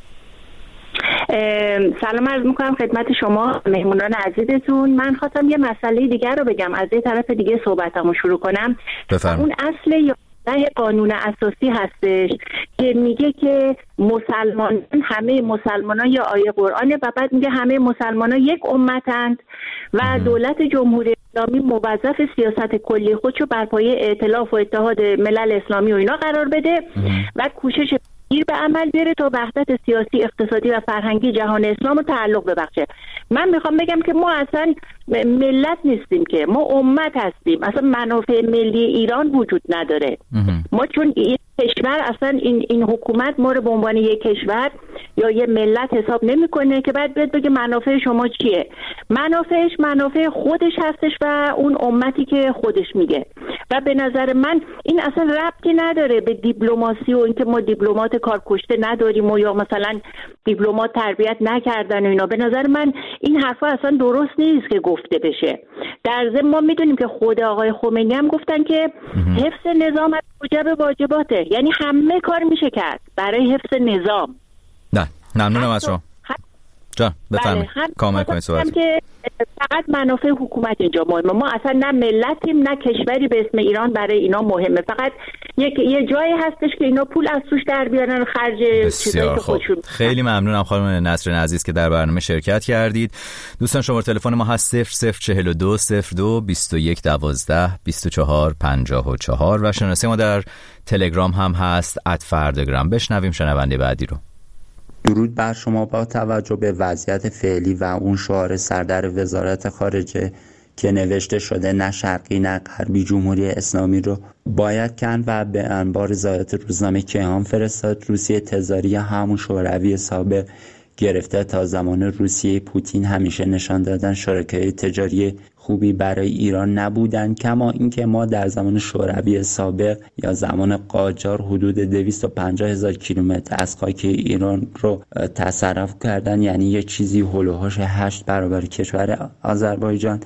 سلام عرض میکنم خدمت شما مهمونان عزیزتون. من خواستم یه مسئله دیگر رو بگم، از یه طرف دیگه صحبتمو شروع کنم. بفرمایید. اون اصل یازده قانون اساسی هستش که میگه که مسلمان همه مسلمانان یا آیه قرآنه و بعد میگه همه مسلمانان یک امتند و دولت جمهوری اسلامی موظف سیاست کلی خودشو بر پایه ائتلاف و اتحاد ملل اسلامی و اینا قرار بده و کوشش گیر به عمل بیاره تا وحدت سیاسی، اقتصادی و فرهنگی جهان اسلام رو تعلق ببخشه. من میخوام بگم که ما اصلا ملت نیستیم، که ما امت هستیم. اصلا منافع ملی ایران وجود نداره. ما چون این کشور اصلا این این حکومت ما رو به عنوان یک کشور یا یه ملت حساب نمیکنه که بعد بیاد بگه منافع شما چیه. منافعش منافع خودش هستش و اون امتی که خودش میگه. و به نظر من این اصلا ربطی نداره به دیپلماسی و اینکه ما دیپلمات کارکشته نداریم و یا مثلا دیپلمات تربیت نکردن و اینا. به نظر من این حرفا اصلا درست نیست که گفته بشه. در ضمن ما میدونیم که خود آقای خمینی هم گفتن که حفظ نظام از موجب واجباته، یعنی همه کار میشه کرد برای حفظ نظام. نه ممنونم از شما. جان بفرمایید کامل کنید صحبت. که فقط منافع حکومت اینجا مهمه. ما اصلا نه ملتیم نه کشوری به اسم ایران برای اینا مهمه. فقط یک یه جایی هستش که اینا پول از توش در بیارن خرج چیزایی که خودشون. خیلی ممنونم خانم نسرین عزیز که در برنامه شرکت کردید. دوستان شماره تلفن ما هست صفر صفر چهل و دو صفر دو بیست و یک دوازده بیست و چهار پنجاه و چهار و شناسه ما در تلگرام هم هست ات فردگرام. بشنویم شنونده بعدی رو. درود بر شما. با توجه به وضعیت فعلی و اون شعار سردر وزارت خارجه که نوشته شده نه شرقی نه غربی جمهوری اسلامی رو باید کند و به انبار ضایعات روزنامه کیهان فرستاد، روسیه تزاری همون شوروی سابق گرفته تا زمان روسیه پوتین همیشه نشان دادن شرکای تجاری خوبی برای ایران نبودن، کما اینکه ما در زمان شوروی سابق یا زمان قاجار حدود دویست و پنجاه هزار کیلومتر از خاک ایران رو تصرف کردن، یعنی یه چیزی هولوهاش هشت برابر کشور آذربایجان.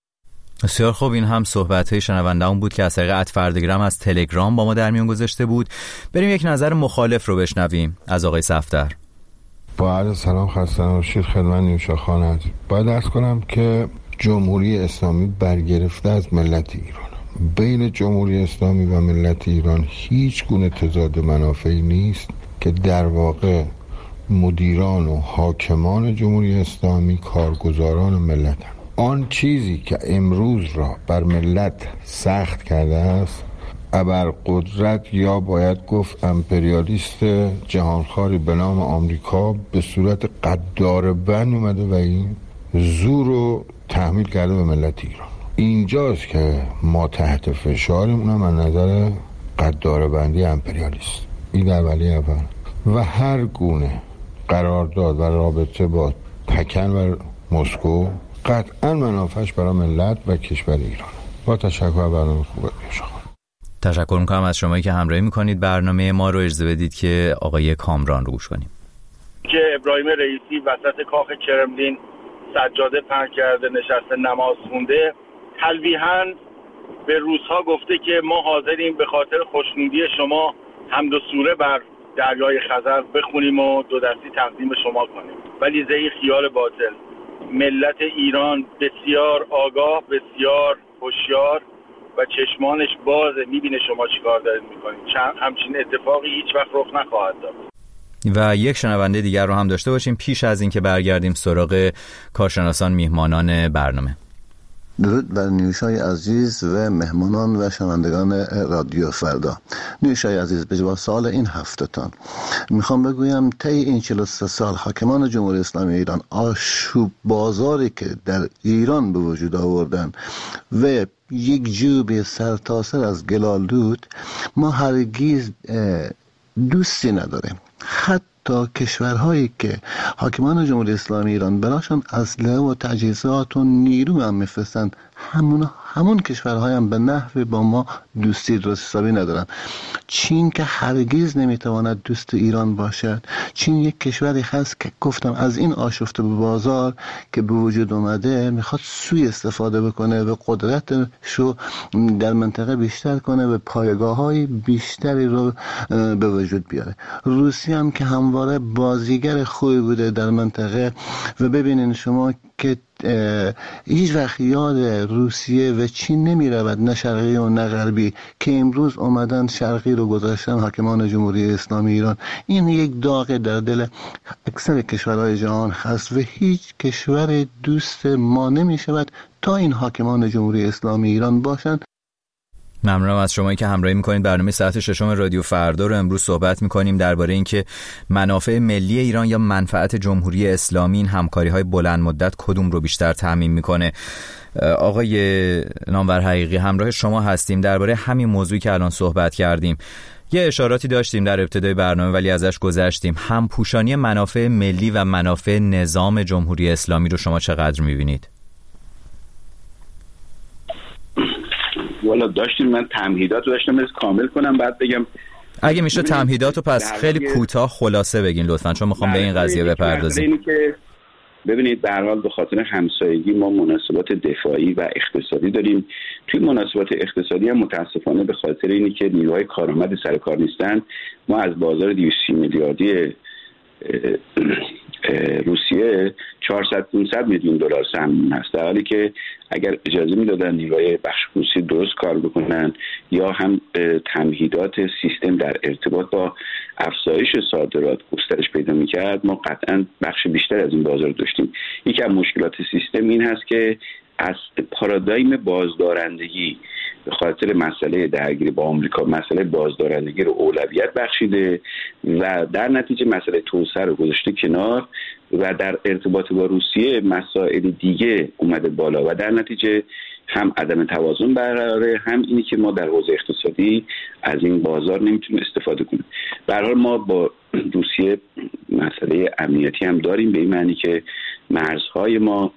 بسیار خوب، این هم صحبت‌های شنونده‌مون بود که از طریق ات فردگرام از تلگرام با ما در میون گذاشته بود. بریم یک نظر مخالف رو بشنویم از آقای صفدر. با عرض سلام خسته نباشید خدمت نیوشا خان عزیز. باید عرض کنم که جمهوری اسلامی برگرفته از ملت ایران. بین جمهوری اسلامی و ملت ایران هیچ گونه تضاد منافعی نیست که در واقع مدیران و حاکمان جمهوری اسلامی کارگزاران ملتن. آن چیزی که امروز را بر ملت سخت کرده است ابرقدرت یا باید گفت امپریالیست جهانخواری به نام آمریکا به صورت قدار بند اومده و این زور رو تحمیل کرده به ملت ایران. اینجاست که ما تحت فشاریم، اونم از نظر قدار بندی امپریالیست. این در ولی اول و هر گونه قرارداد و رابطه با پکن و مسکو قطعا منافعش برای ملت و کشور ایران. با تشکر برنامه خوبه بیشتر. تشکر میکنم از شمایی که همراهی میکنید برنامه ما رو. اجازه بدید که آقای کامران رو گوش کنیم. که ابراهیم رئیسی وسط کاخ کرملین سجاده پهن کرده نشسته نماز خونده، تلویحاً به روس‌ها گفته که ما حاضریم به خاطر خوشنودی شما حمد و سوره بر دریای خزر بخونیم و دو دستی تقدیم شما کنیم. ولی زی خیال باطل. ملت ایران بسیار آگاه، بسیار هوشیار و چشمانش بازه، میبینه شما چیکار دارید میکنید. همچین اتفاقی هیچ وقت رخ نخواهد داد. و یک شنونده دیگر رو هم داشته باشیم پیش از اینکه برگردیم سراغ کارشناسان میهمانان برنامه. درود بر نیوشای عزیز و مهمانان و شنوندگان رادیو فردا. نیوشای عزیز، به جواب سوال این هفته‌تان میخوام بگویم طی این چهل و سه سال حاکمان جمهوری اسلامی ایران آشوب بازاری که در ایران به وجود آوردن و یک جوب سرتاسر از گلالود، ما هرگز دوستی نداریم. حتی تا کشورهایی که حاکمان جمهوری اسلامی ایران براشون اسلحه و تجهیزات و نیرو هم میفرستن، همون همون کشورهای هم به نحوی با ما دوستی درست حسابی ندارن. چین که هرگز نمیتواند دوست ایران باشد. چین یک کشوری هست که گفتم از این آشفته به بازار که به وجود اومده میخواد سوء استفاده بکنه و قدرتشو در منطقه بیشتر کنه و پایگاه‌های بیشتری رو به وجود بیاره. روسیه هم که همواره بازیگر خوبی بوده در منطقه و ببینین شما که هیچ وقت یاد روسیه و چین نمی رود، نه شرقی و نه غربی، که امروز اومدن شرقی رو گذاشتن حاکمان جمهوری اسلامی ایران. این یک داغ در دل اکثر کشورهای جهان هست و هیچ کشور دوست ما نمی شود تا این حاکمان جمهوری اسلامی ایران باشند. ممنونم از شمایی که همراهی میکنید. برنامه ساعت ششم رادیو فردا رو امروز صحبت میکنیم درباره اینکه منافع ملی ایران یا منفعت جمهوری اسلامی، این همکاری‌های بلند مدت کدوم رو بیشتر تضمین میکنه. آقای نامور حقیقی، همراه شما هستیم. درباره همین موضوعی که الان صحبت کردیم یه اشاراتی داشتیم در ابتدای برنامه ولی ازش گذشتیم. هم پوشانی منافع ملی و منافع نظام جمهوری اسلامی رو شما چقدر میبینید؟ والا داشتیم، من تمهیدات رو داشتم از کامل کنم بعد بگم. اگه میشه تمهیدات رو پس خیلی کوتاه خلاصه بگین لطفاً، چون میخوام به این قضیه بپردازیم. که ببینید به هر حال به خاطر همسایگی ما مناسبات دفاعی و اقتصادی داریم. توی مناسبات اقتصادی هم متاسفانه به خاطر اینی که نیروهای کارآمد سر کار نیستن، ما از بازار دویست و سی میلیاردی روسیه چهارصد پانصد میلیون دلار سهممون هست، در حالی که اگر اجازه میدادن نیروهای بخش خصوصی درست کار بکنن یا هم تمهیدات سیستم در ارتباط با افزایش صادرات گسترش پیدا میکرد، ما قطعا بخش بیشتر از این بازار داشتیم. یکی از مشکلات سیستم این هست که از پارادایم بازدارندگی به خاطر مسئله درگیری با آمریکا مسئله بازدارندگی رو اولویت بخشیده و در نتیجه مسئله توسعه رو گذاشته کنار و در ارتباط با روسیه مسائل دیگه اومده بالا و در نتیجه هم عدم توازن برقراره، هم اینی که ما در حوزه اقتصادی از این بازار نمیتونیم استفاده کنیم. به هر حال ما با روسیه مسئله امنیتی هم داریم، به این معنی که مرزهای ما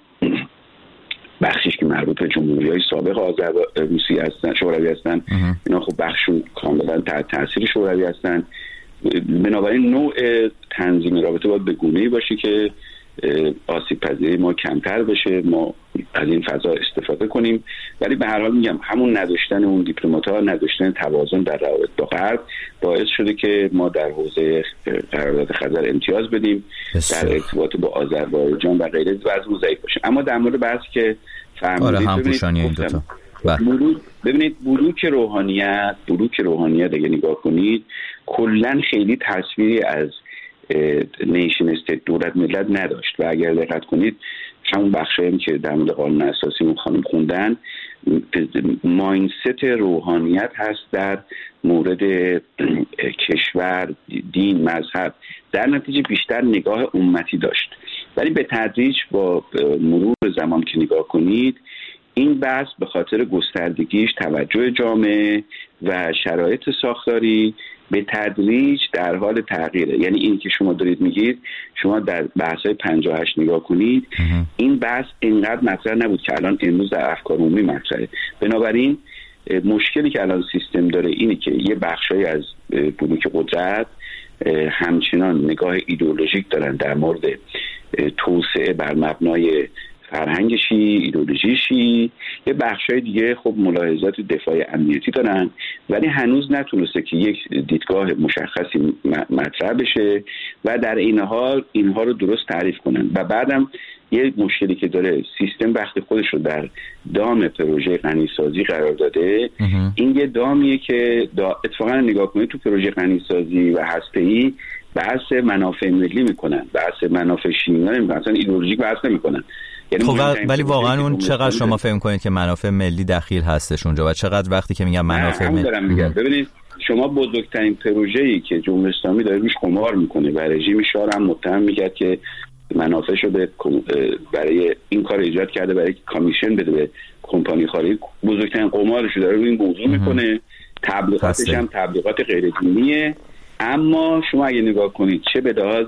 بخشیش که مربوط به جمهوری‌های سابق آذربایجان روسیه هستن، شوروی هستن، اینا خب بخشون کاملا تحت تاثیر شوروی هستن. بنابراین نوع تنظیم رابطه باید به گونه‌ای باشه که آسیب پذیری ما کمتر بشه، ما از این فضا استفاده کنیم. ولی به هر حال میگم همون نداشتن اون دیپلمات‌ها، نداشتن توازن در روابط با غرب باعث شده که ما در حوزه قرارداد خزر امتیاز بدیم، در ارتباط با آذربایجان و غیره وضع ضعیف باشه. اما در مورد بحثی که فرمودید، آره همپوشانی این دوتا بلوک ببینید بلوک روحانیت بلوک روحانیت اگه نگاه کنید کلا خیلی تصویری از نیشن استیت دولت ملت نداشت و اگر دقت کنید همون بخشی که در مورد قانون اساسی اون خانم خوندن مایندست روحانیت هست در مورد کشور، دین، مذهب، در نتیجه بیشتر نگاه امتی داشت. ولی به تدریج با مرور زمان که نگاه کنید این بحث به خاطر گستردگیش، توجه جامعه و شرایط ساختاری به تدریج در حال تغییره. یعنی این که شما دارید میگید، شما در بحث‌های پنجاه و هشت نگاه کنید، این بحث اینقدر مطرح نبود که الان امروز در افکار عمومی مطرحه. بنابراین مشکلی که الان سیستم داره اینه که یه بخشایی از بلوک قدرت همچنان نگاه ایدئولوژیک دارن در مورد توسعه بر مبنای فرهنگ شیعی، ایدئولوژی شیعی. یه بخشای دیگه خب ملاحظات دفاعی امنیتی دارن ولی هنوز نتونسته که یک دیدگاه مشخصی مطرح بشه و در این حال اینها رو درست تعریف کنن. و بعدم یه مشکلی که داره، سیستم وقتی خودش رو در دام پروژه غنیسازی قرار داده. این یه دامیه که دا اتفاقا نگاه کنید تو پروژه غنیسازی و هسته‌ای بحث منافع ملی میکنن، بحث منافع شیمیایی نمیکنن، اصلا ایدئولوژیک بحث نمیکنن. خب ولی واقعا اون چقدر شما فهم کنید که منافع ملی دخیل هستش اونجا و چقدر وقتی که میگم منافع ملی دارم میگم ببینید شما بزرگترین پروژه‌ای که جمهوری اسلامی داره روش قمار میکنه و رژیم شاه هم متهم میگه که منافعشو به برای این کار ایجاد کرده برای کامیشن بده به کمپانی خارجی، بزرگترین قمارشو داره روی این موضوع میکنه. تبلیغاتش هم تبلیغات غیر دینیه. اما شما اگه نگاه کنید چه به لحاظ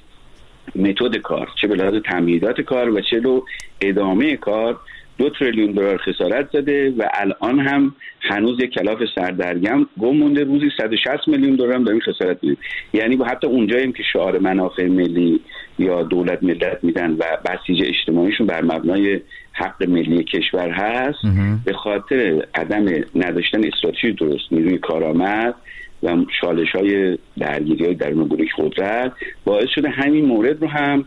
متد کار، چه به لحاظ تمهیدات کار و چه به ادامه کار، دو تریلیون دلار خسارت زده و الان هم هنوز یک کلاف سردرگم گم مونده، روزی صد و شصت میلیون دلار هم داریم خسارت میدیم. یعنی با حتی اونجاییم که شعار منافع ملی یا دولت ملت میدن و بسیج اجتماعیشون بر مبنای حق ملی کشور هست، به خاطر عدم نداشتن استراتژی درست، نیروی کارآمد و چالش های درگیری های درون گروه قدرت باعث شده همین مورد رو هم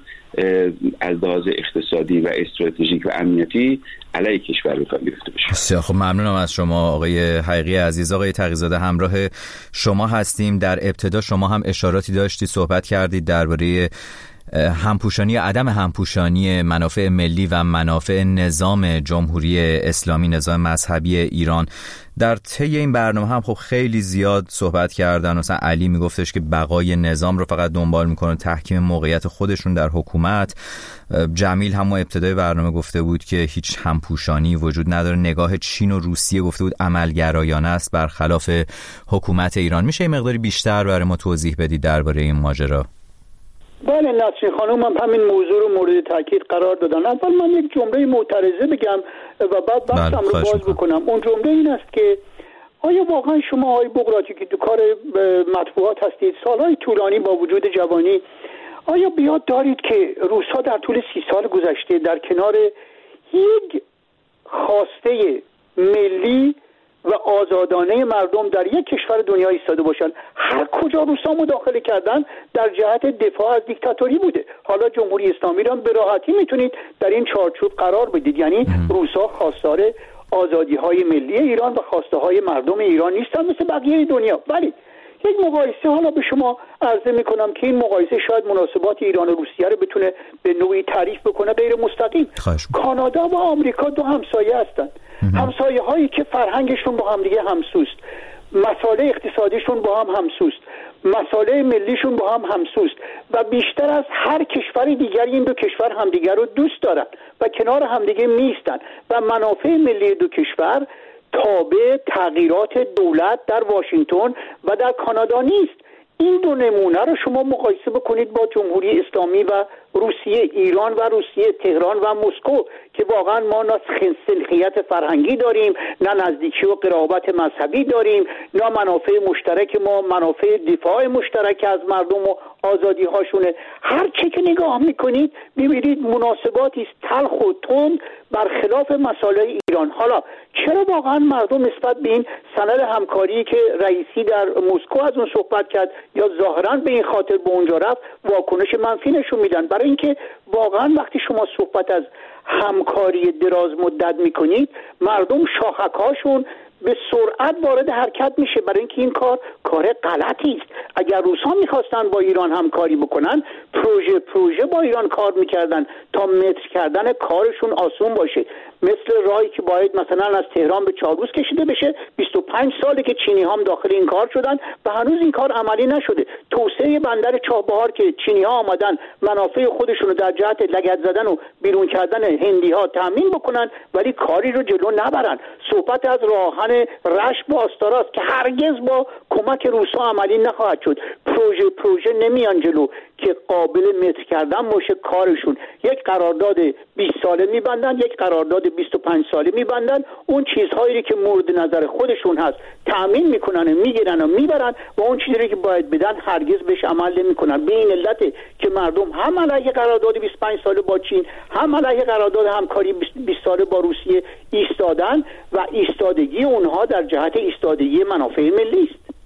از لحاظ اقتصادی و استراتژیک و امنیتی علیه کشور به کار گرفته بشه. بسیار خب، ممنونم از شما آقای حقیقی عزیز. آقای تقی‌زاده همراه شما هستیم. در ابتدا شما هم اشاراتی داشتید، صحبت کردید درباره همپوشانی یا عدم همپوشانی منافع ملی و منافع نظام جمهوری اسلامی، نظام مذهبی ایران. در طی این برنامه هم خب خیلی زیاد صحبت کردن. مثلا علی میگفتش که بقای نظام رو فقط دنبال میکنه، تحکیم موقعیت خودشون در حکومت. جمیل هم ابتدای برنامه گفته بود که هیچ همپوشانی وجود نداره. نگاه چین و روسیه گفته بود عملگرایانه است برخلاف حکومت ایران. میشه این مقداری بیشتر برای ما توضیح بدید درباره این ماجرا؟ بله نسرین خانم هم همین موضوع رو مورد تاکید قرار دادن. اول من یک جمله معترضه بگم و بعد بحثم رو باز بکنم. اون جمله این است که آیا واقعا شما آقای بغراتی که تو کار مطبوعات هستید، سالهای طولانی با وجود جوانی، آیا بیاد دارید که روس‌ها در طول سی سال گذشته در کنار یک خواسته ملی و آزادانه مردم در یک کشور دنیا ایستاده باشن؟ هر کجا روسا مداخله کردن در جهت دفاع از دیکتاتوری بوده. حالا جمهوری اسلامی را به راحتی میتونید در این چارچوب قرار بدید. یعنی روسا خواستار آزادی های ملی ایران و خواسته های مردم ایران نیستن مثل بقیه دنیا. ولی یک مقایسه حالا به شما عرضه میکنم که این مقایسه شاید مناسبات ایران و روسیه رو بتونه به نوعی تعریف بکنه غیر مستقیم. کانادا و آمریکا دو همسایه هستند، همسایه هایی که فرهنگشون با همدیگه همسوست، مسائل اقتصادیشون با هم همسوست، مسائل ملیشون با هم همسوست و بیشتر از هر کشور دیگری این دو کشور همدیگه رو دوست دارن و کنار همدیگه میستن و منافع ملی دو کشور تابع تغییرات دولت در واشنگتن و در کانادا نیست. این دو نمونه رو شما مقایسه بکنید با جمهوری اسلامی و روسیه، ایران و روسیه، تهران و مسکو، که واقعا ما نه سنخیت فرهنگی داریم، نه نزدیکی و قرابت مذهبی داریم، نه منافع مشترک ما منافع دفاع مشترک از مردم و آزادی هاشونه. هر چه که نگاه میکنید میبینید مناسباتی است تلخ و تند برخلاف مسائل ایران. حالا چرا واقعا مردم نسبت به این سند همکاری که رئیسی در مسکو از اون صحبت کرد یا ظاهرا به این خاطر به اونجا رفت واکنش منفی نشون میدن؟ برای اینکه واقعا وقتی شما صحبت از همکاری دراز مدت میکنید مردم شاخک‌هاشون به سرعت وارد حرکت میشه، برای اینکه این کار کار غلطی است. اگر روس‌ها میخواستن با ایران همکاری بکنن پروژه پروژه با ایران کار میکردن تا متر کردن کارشون آسون باشه. مثل راهی که باید مثلا از تهران به چاروس کشیده بشه، بیست و پنج ساله که چینی ها هم داخل این کار شدن و هنوز این کار عملی نشده. توسعه بندر چابهار که چینی ها آمدن منافع خودشون رو در جهت لگد زدن و بیرون کردن هندی ها تامین بکنن ولی کاری رو جلو نبرن. صحبت از راهن رشت با آستاراست که هرگز با کمک روس‌ها عملی نخواهد شد. پروژه پروژه نمیان جلو که قابل متر کردن باشه کارشون. یک قرارداد بیست ساله میبندن، یک قرارداد بیست و پنج ساله میبندن، اون چیزهایی که مورد نظر خودشون هست تأمین میکنن، میگیرن و میبرن و اون چیزی که باید بدن هرگز بهش عمل نمیکنن. به این علته که مردم هم علیه قرارداد بیست و پنج ساله با چین، هم علیه قرارداد همکاری بیست ساله با روسیه ایستادن و ایستادگی اونها در جهت ایستادگی منافع ملی است.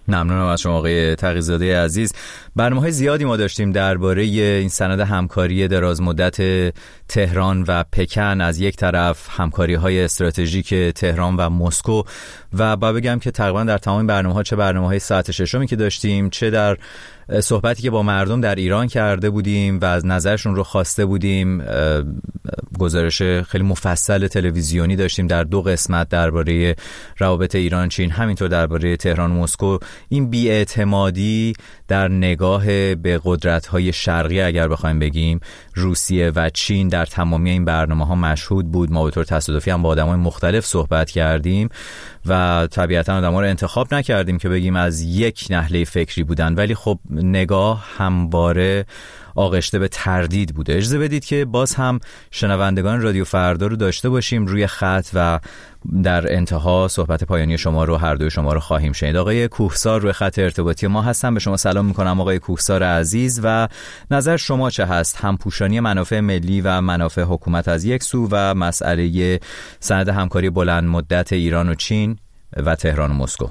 ممنونم از شما آقای تقی‌زاده عزیز. برنامه‌های زیادی ما داشتیم درباره این سند همکاری دراز مدت تهران و پکن از یک طرف، همکاری‌های استراتژیک تهران و مسکو، و با بگم که تقریبا در تمام برنامه‌ها، چه برنامه‌های ساعت ششمی که داشتیم، چه در صحبتی که با مردم در ایران کرده بودیم و از نظرشون رو خواسته بودیم، گزارش خیلی مفصل تلویزیونی داشتیم در دو قسمت درباره روابط ایران چین، همینطور درباره تهران و مسکو. این بی‌اعتمادی در نگاه به قدرت‌های شرقی، اگر بخوایم بگیم روسیه و چین، در تمامی این برنامه‌ها مشهود بود. ما به طور تصادفی هم با آدمای مختلف صحبت کردیم و طبیعتاً آدم‌ها رو انتخاب نکردیم که بگیم از یک نحله فکری بودن، ولی خب نگاه همواره آغشته به تردید بوده. اجازه بدید که باز هم شنوندگان رادیو فردا رو داشته باشیم روی خط و در انتها صحبت پایانی شما رو، هر دوی شما رو خواهیم شنید. آقای کوهسار روی خط ارتباطی ما هستن. به شما سلام میکنم آقای کوهسار عزیز، و نظر شما چه هست؟ همپوشانی منافع ملی و منافع حکومت از یک سو و مسئله سند همکاری بلند مدت ایران و چین و تهران و مسکو.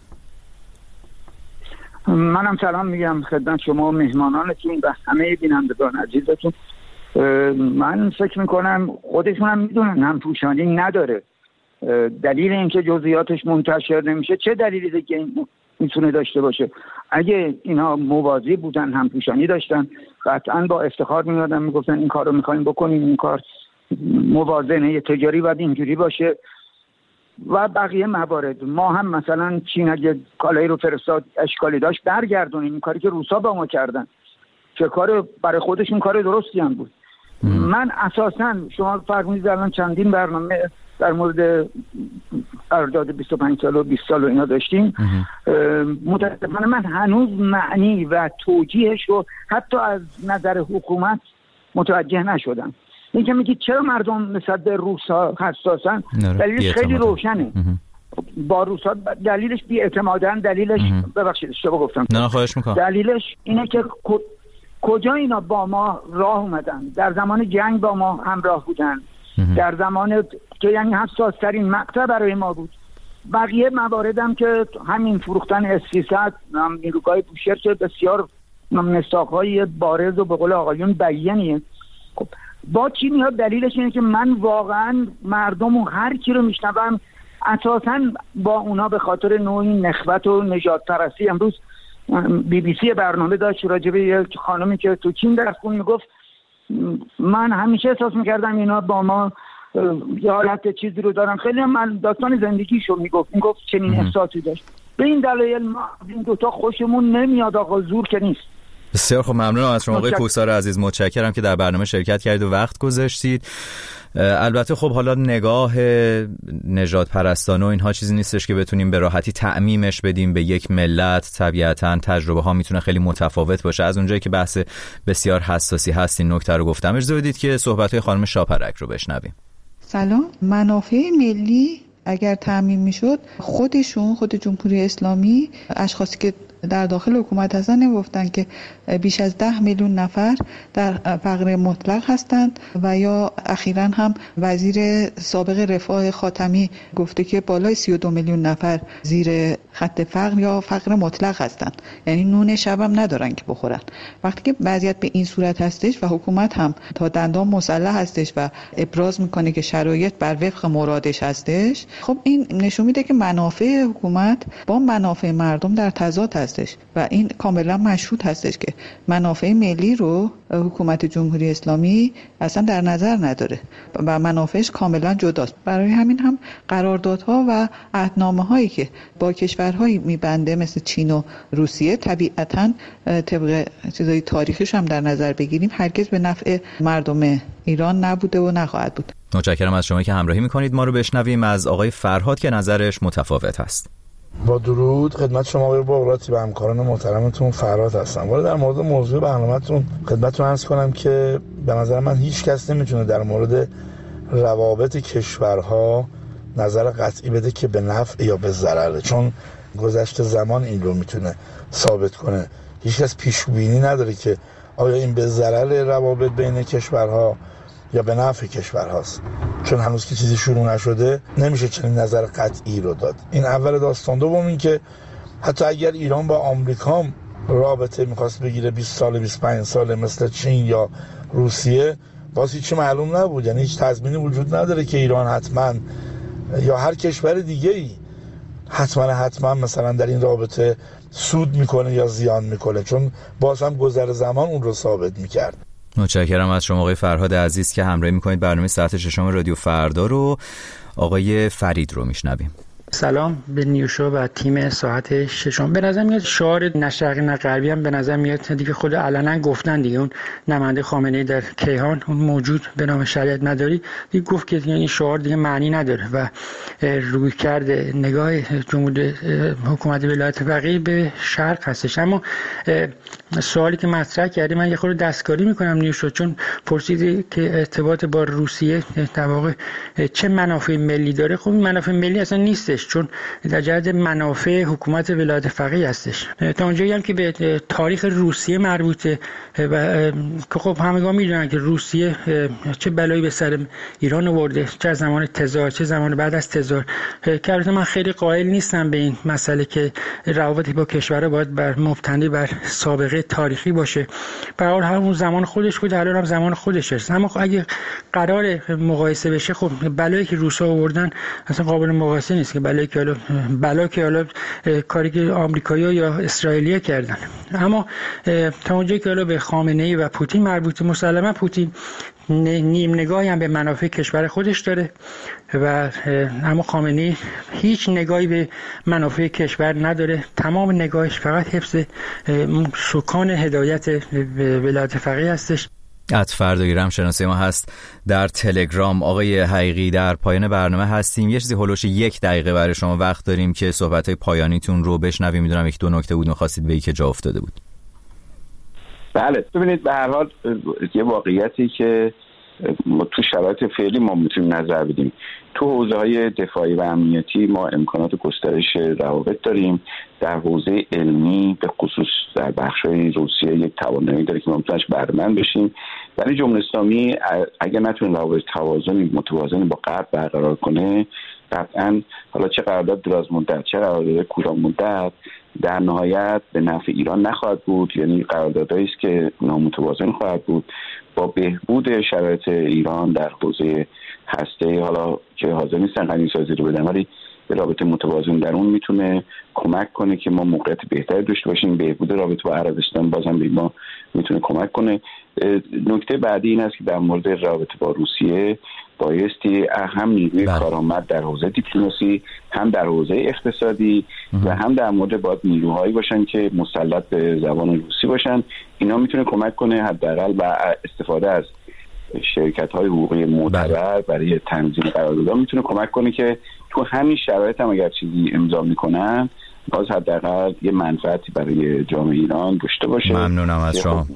منم سلام میگم خدمت شما و مهمانانتون و همه بینندگان عزیزتون. من فکر میکنم خودشون هم میدونن همپوشانی نداره. دلیل اینکه جزئیاتش منتشر نمیشه چه دلیلی دیگه که این میتونه داشته باشه؟ اگه اینا موازی بودن، همپوشانی داشتن، قطعا با افتخار میادن میگفتن این کار رو میخوایم بکنیم، این کار موازنه تجاری باید اینجوری باشه و بقیه موارد. ما هم مثلا چین اگه کالایی رو فرستاد اشکالی داشت برگردونیم. این کاری که روسا با ما کردن چه کار برای خودشون کار درستی هم بود. ام. من اساسا شما فرمودید الان چندین برنامه در مورد قرارداد بیست و پنج سال و بیست سال و اینا داشتیم. متاسفانه من هنوز معنی و توجیهش رو حتی از نظر حکومت متوجه نشدم. این که میگید چرا مردم نسبت به روسا حساسن، دلیلش خیلی روشنه. با روسا دلیلش بی‌اعتمادن، دلیلش ببخشید اشتباه گفتم، نه خواهش میکنم، دلیلش اینه که کجا اینا با ما راه اومدن؟ در زمان جنگ با ما همراه بودن، در زمان که یعنی حساس ترین مقطع برای ما بود. بقیه مواردم که همین فروختن اس سیصد، نیروگاه بوشهر که بسیار مصداق‌های بارز و به قول آقایون بیانیه. خب با چینی ها دلیلش اینه که من واقعا مردم و هر کی رو میشنوم اساسا با اونا به خاطر نوعی نخوت و نژاد پرستی. امروز بی بی سی برنامه داشت راجع به یک خانمی که تو چین درس خون میگفت من همیشه احساس میکردم اینا با ما یه حالت چیزی رو دارن. خیلی من داستان زندگیشو میگفت، میگفت چنین احساسی داشت. به این دلایل ما این دوتا خوشمون نمیاد. آقا زور که نیست. بسیار خب، ممنونم از شما آقای کوهسار عزیز. متشکرم که در برنامه شرکت کردید و وقت گذاشتید. البته خب حالا نگاه نژاد پرستانه و اینها چیزی نیستش که بتونیم به راحتی تعمیمش بدیم به یک ملت. طبیعتاً تجربه ها میتونه خیلی متفاوت باشه. از اونجایی که بحث بسیار حساسی هست این نکته رو گفتم. اجازه بدید که صحبت های خانم شاپرک رو بشنویم. سلام. منافع ملی اگر تعمیم میشد، خودشون خود جمهوری اسلامی اشخاصی که در داخل حکومت هستن نمیگفتن که بیش از ده میلیون نفر در فقر مطلق هستند، و یا اخیراً هم وزیر سابق رفاه خاتمی گفته که بالای سی و دو میلیون نفر زیر خط فقر یا فقر مطلق هستند، یعنی نون شب هم ندارن که بخورن. وقتی که وضعیت به این صورت هستش و حکومت هم تا دندان مسلح هستش و ابراز میکنه که شرایط بر وفق مرادش هستش، خب این نشون میده که منافع حکومت با منافع مردم در تضاد هستش و این کاملا مشهود هستش که منافع ملی رو حکومت جمهوری اسلامی اصلا در نظر نداره و منافعش کاملا جداست. برای همین هم قراردادها و عهدنامه هایی که با کشورهایی میبنده مثل چین و روسیه، طبیعتا طبق چیزای تاریخیش هم در نظر بگیریم، هرگز به نفع مردم ایران نبوده و نخواهد بود. متشکرم از شما که همراهی میکنید. ما رو بشنویم از آقای فرهاد که نظرش متفاوت هست. با درود خدمت شما آقای بغراتی و همکاران محترمتون، فرهاد هستم. ولی در مورد موضوع برنامه‌تون خدمتتون عرض کنم که به نظر من هیچ کس نمیتونه در مورد روابط کشورها نظر قطعی بده که به نفع یا به ضرره، چون گذشته زمان این رو میتونه ثابت کنه. هیچ کس پیش‌بینی نداره که آیا این به ضرر روابط بین کشورها یا به نفع کشورهاست، چون هنوز که چیزی شروع نشده نمیشه چنین نظر قطعی رو داد. این اول داستان. دوم این که حتی اگر ایران با آمریکا رابطه میخواست بگیره بیست سال بیست و پنج سال مثل چین یا روسیه، باز هیچی معلوم نبود. یعنی هیچ تضمینی وجود نداره که ایران حتما یا هر کشور دیگه ای حتما حتما مثلا در این رابطه سود میکنه یا زیان میکنه، چون باز هم گذر زمان اون رو ثابت میکرد. متشکرم از شما آقای فرهاد عزیز که همراهی میکنید برنامه ساعت ششم رادیو فردا رو. آقای فرید رو میشنویم. سلام به نیوشا و تیم ساعت ششم. به نظر میاد شعار نه شرقی نه غربی هم به نظر میاد دیگه خود علنا گفتن دیگه. اون نماینده خامنه‌ای در کیهان اون موجود به نام شریعت مداری دیگه گفت که این شعار دیگه معنی نداره و روی کرده نگاه جمهوری حکومت ولایت فقیه به شرق هستش. اما سوالی که مطرح کردی من یه خورده دستکاری میکنم نیوشا، چون پرسیدی که ارتباط با روسیه در واقع چه منافع ملی داره. خب منافع ملی اصلا نیستش، چون در جهت منافع حکومت ولایت فقیه هستش. تا اونجایی هم که به تاریخ روسیه مربوطه و که خب همگان میدونن که روسیه چه بلایی به سر ایران آورده، چه زمان تزار چه زمان بعد از تزار. که البته من خیلی قائل نیستم به این مسئله که روابط با کشورها باید بر مبتنی بر سابقه تاریخی باشه. به هر حال همون زمان خودش بود، الان هم زمان خودش است. اما اگه قرار مقایسه بشه، خب بلایی که روسا آوردن اصلا قابل مقایسه نیست که بلایی که حالا بلا که حالا کاری که آمریکایی‌ها یا اسرائیلی‌ها کردن. اما تا اونجایی که حالا به خامنه‌ای و پوتین مربوطه، مسلما پوتین نیم نگاهی هم به منافع کشور خودش داره و اما خامنه‌ای هیچ نگاهی به منافع کشور نداره. تمام نگاهش فقط حفظ سکان هدایت ولایت فقیه هستش. ات فرداگیرم شناسی ما هست در تلگرام. آقای حقیقی در پایان برنامه هستیم، یه چیزی هولوش یک دقیقه برای شما وقت داریم که صحبت‌های پایانیتون رو بشنویم. میدونم یک دو نکته بود می‌خواستید بگید که جا افتاده بود. بله ببینید، به هر حال یه واقعیتی که ما تو شرایط فعلی ما میتونیم نظر بدیم. تو حوزه‌های دفاعی و امنیتی ما امکانات گسترش روابط داریم. در حوزه علمی به خصوص در بخش‌های روسیه یک توانایی داره که ما میتونیم بهره مند بشیم، ولی جمهوری اسلامی اگر نتونه روابط توازنی متوازنی با غرب برقرار کنه، قطعاً حالا چه قرارداد دراز مدت چه قرارداد کوتاه مدت در نهایت به نفع ایران نخواهد بود. یعنی قراردادهایی است که نامتوازن خواهد بود. با بهبود شرایط ایران در حوزه هسته، حالا که حاضر نیستن غنیسازی رو بدن، ولی به رابطه متوازن در اون میتونه کمک کنه که ما موقعیت بهتری داشته باشیم. بهبود رابطه با عربستان بازم به ما میتونه کمک کنه. نکته بعدی این است که در مورد رابطه با روسیه بایستی هم نیروی کارآمد در حوزه دیپلماسی، هم در حوزه اقتصادی و هم در مورد باید نیروهایی باشن که مسلط به زبان روسی باشن. اینا میتونه کمک کنه حداقل با استفاده از شرکت‌های حقوقی معتبر برای تنظیم قراردادها میتونه کمک کنه که تو همین شرایط هم اگر چیزی امضا میکنن باز حداقل یه منفعتی برای جامعه ایران داشته باشه. ممنونم از شما.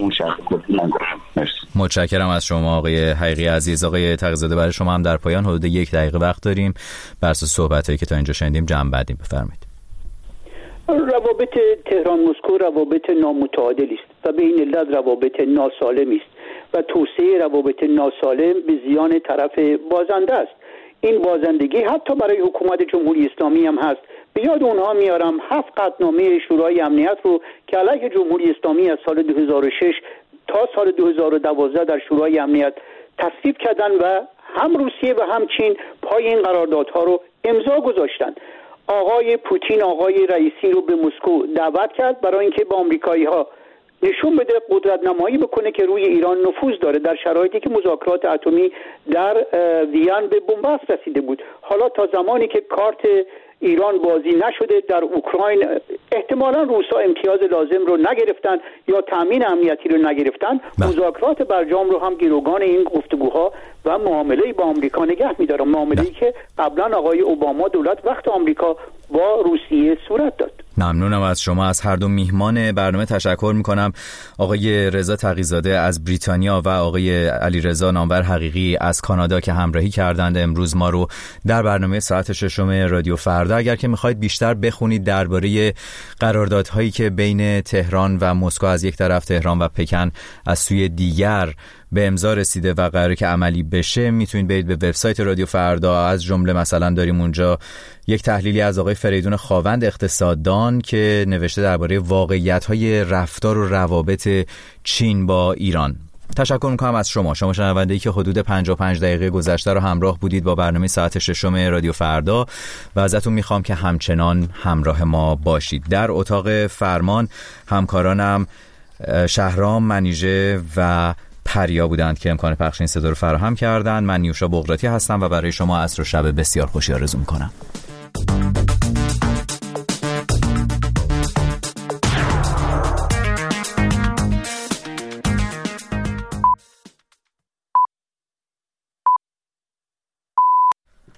متشکرم از شما آقای حقیقی عزیز. آقای تقی‌زاده برای شما هم در پایان حدود یک دقیقه وقت داریم. بر اساس صحبتایی که تا اینجا شنیدیم جمع بندی بفرمایید. روابط تهران مسکو روابط نامتعادلی است و به این علت روابط ناسالمی است و توسعه روابط ناسالم به زیان طرف بازنده است. این بازندگی حتی برای حکومت جمهوری اسلامی هم هست. به یاد اونها میارم هفت قطعنامه شورای امنیت رو که علیه جمهوری اسلامی از سال دو هزار و شش تا سال دو هزار و دوازده در شورای امنیت تصویب کردن و هم روسیه و هم چین پای این قراردادها رو امضا گذاشتن. آقای پوتین آقای رئیسی رو به مسکو دعوت کرد برای اینکه با آمریکایی‌ها نشون بده، قدرت نمایی بکنه که روی ایران نفوذ داره در شرایطی که مذاکرات اتمی در وین به بنبست رسیده بود. حالا تا زمانی که کارت ایران بازی نشده در اوکراین، احتمالاً روسا امتیاز لازم رو نگرفتن یا تامین امنیتی رو نگرفتن، مذاکرات برجام رو هم گروگان این گفتگوها و معامله با آمریکا نگه می‌دارن. معامله‌ای که قبلا آقای اوباما دولت وقت آمریکا با روسیه صورت داد. ممنونم از شما. از هر دو میهمان برنامه تشکر میکنم. آقای رضا تقی‌زاده از بریتانیا و آقای علیرضا نامور حقیقی از کانادا که همراهی کردند امروز ما رو در برنامه ساعت ششم رادیو فردا. اگر که میخواید بیشتر بخونید درباره قراردادهایی که بین تهران و مسکو از یک طرف، تهران و پکن از سوی دیگر به امضا رسیده و قراره که عملی بشه، میتونید برید به وبسایت رادیو فردا. از جمله مثلا داریم اونجا یک تحلیلی از آقای فریدون خاوند اقتصاددان که نوشته درباره واقعیت‌های رفتار و روابط چین با ایران. تشکر میکنم از شما شما شنونده‌ای که حدود پنجاه و پنج دقیقه گذشته رو همراه بودید با برنامه ساعت ششم رادیو فردا و ازتون میخوام که همچنان همراه ما باشید. در اتاق فرمان همکارانم شهرام منیژه و پریا بودند که امکان پخش این صدا رو فراهم کردند. من نیوشا بغراتی هستم و برای شما عصر و شب بسیار خوشی آرزو میکنم.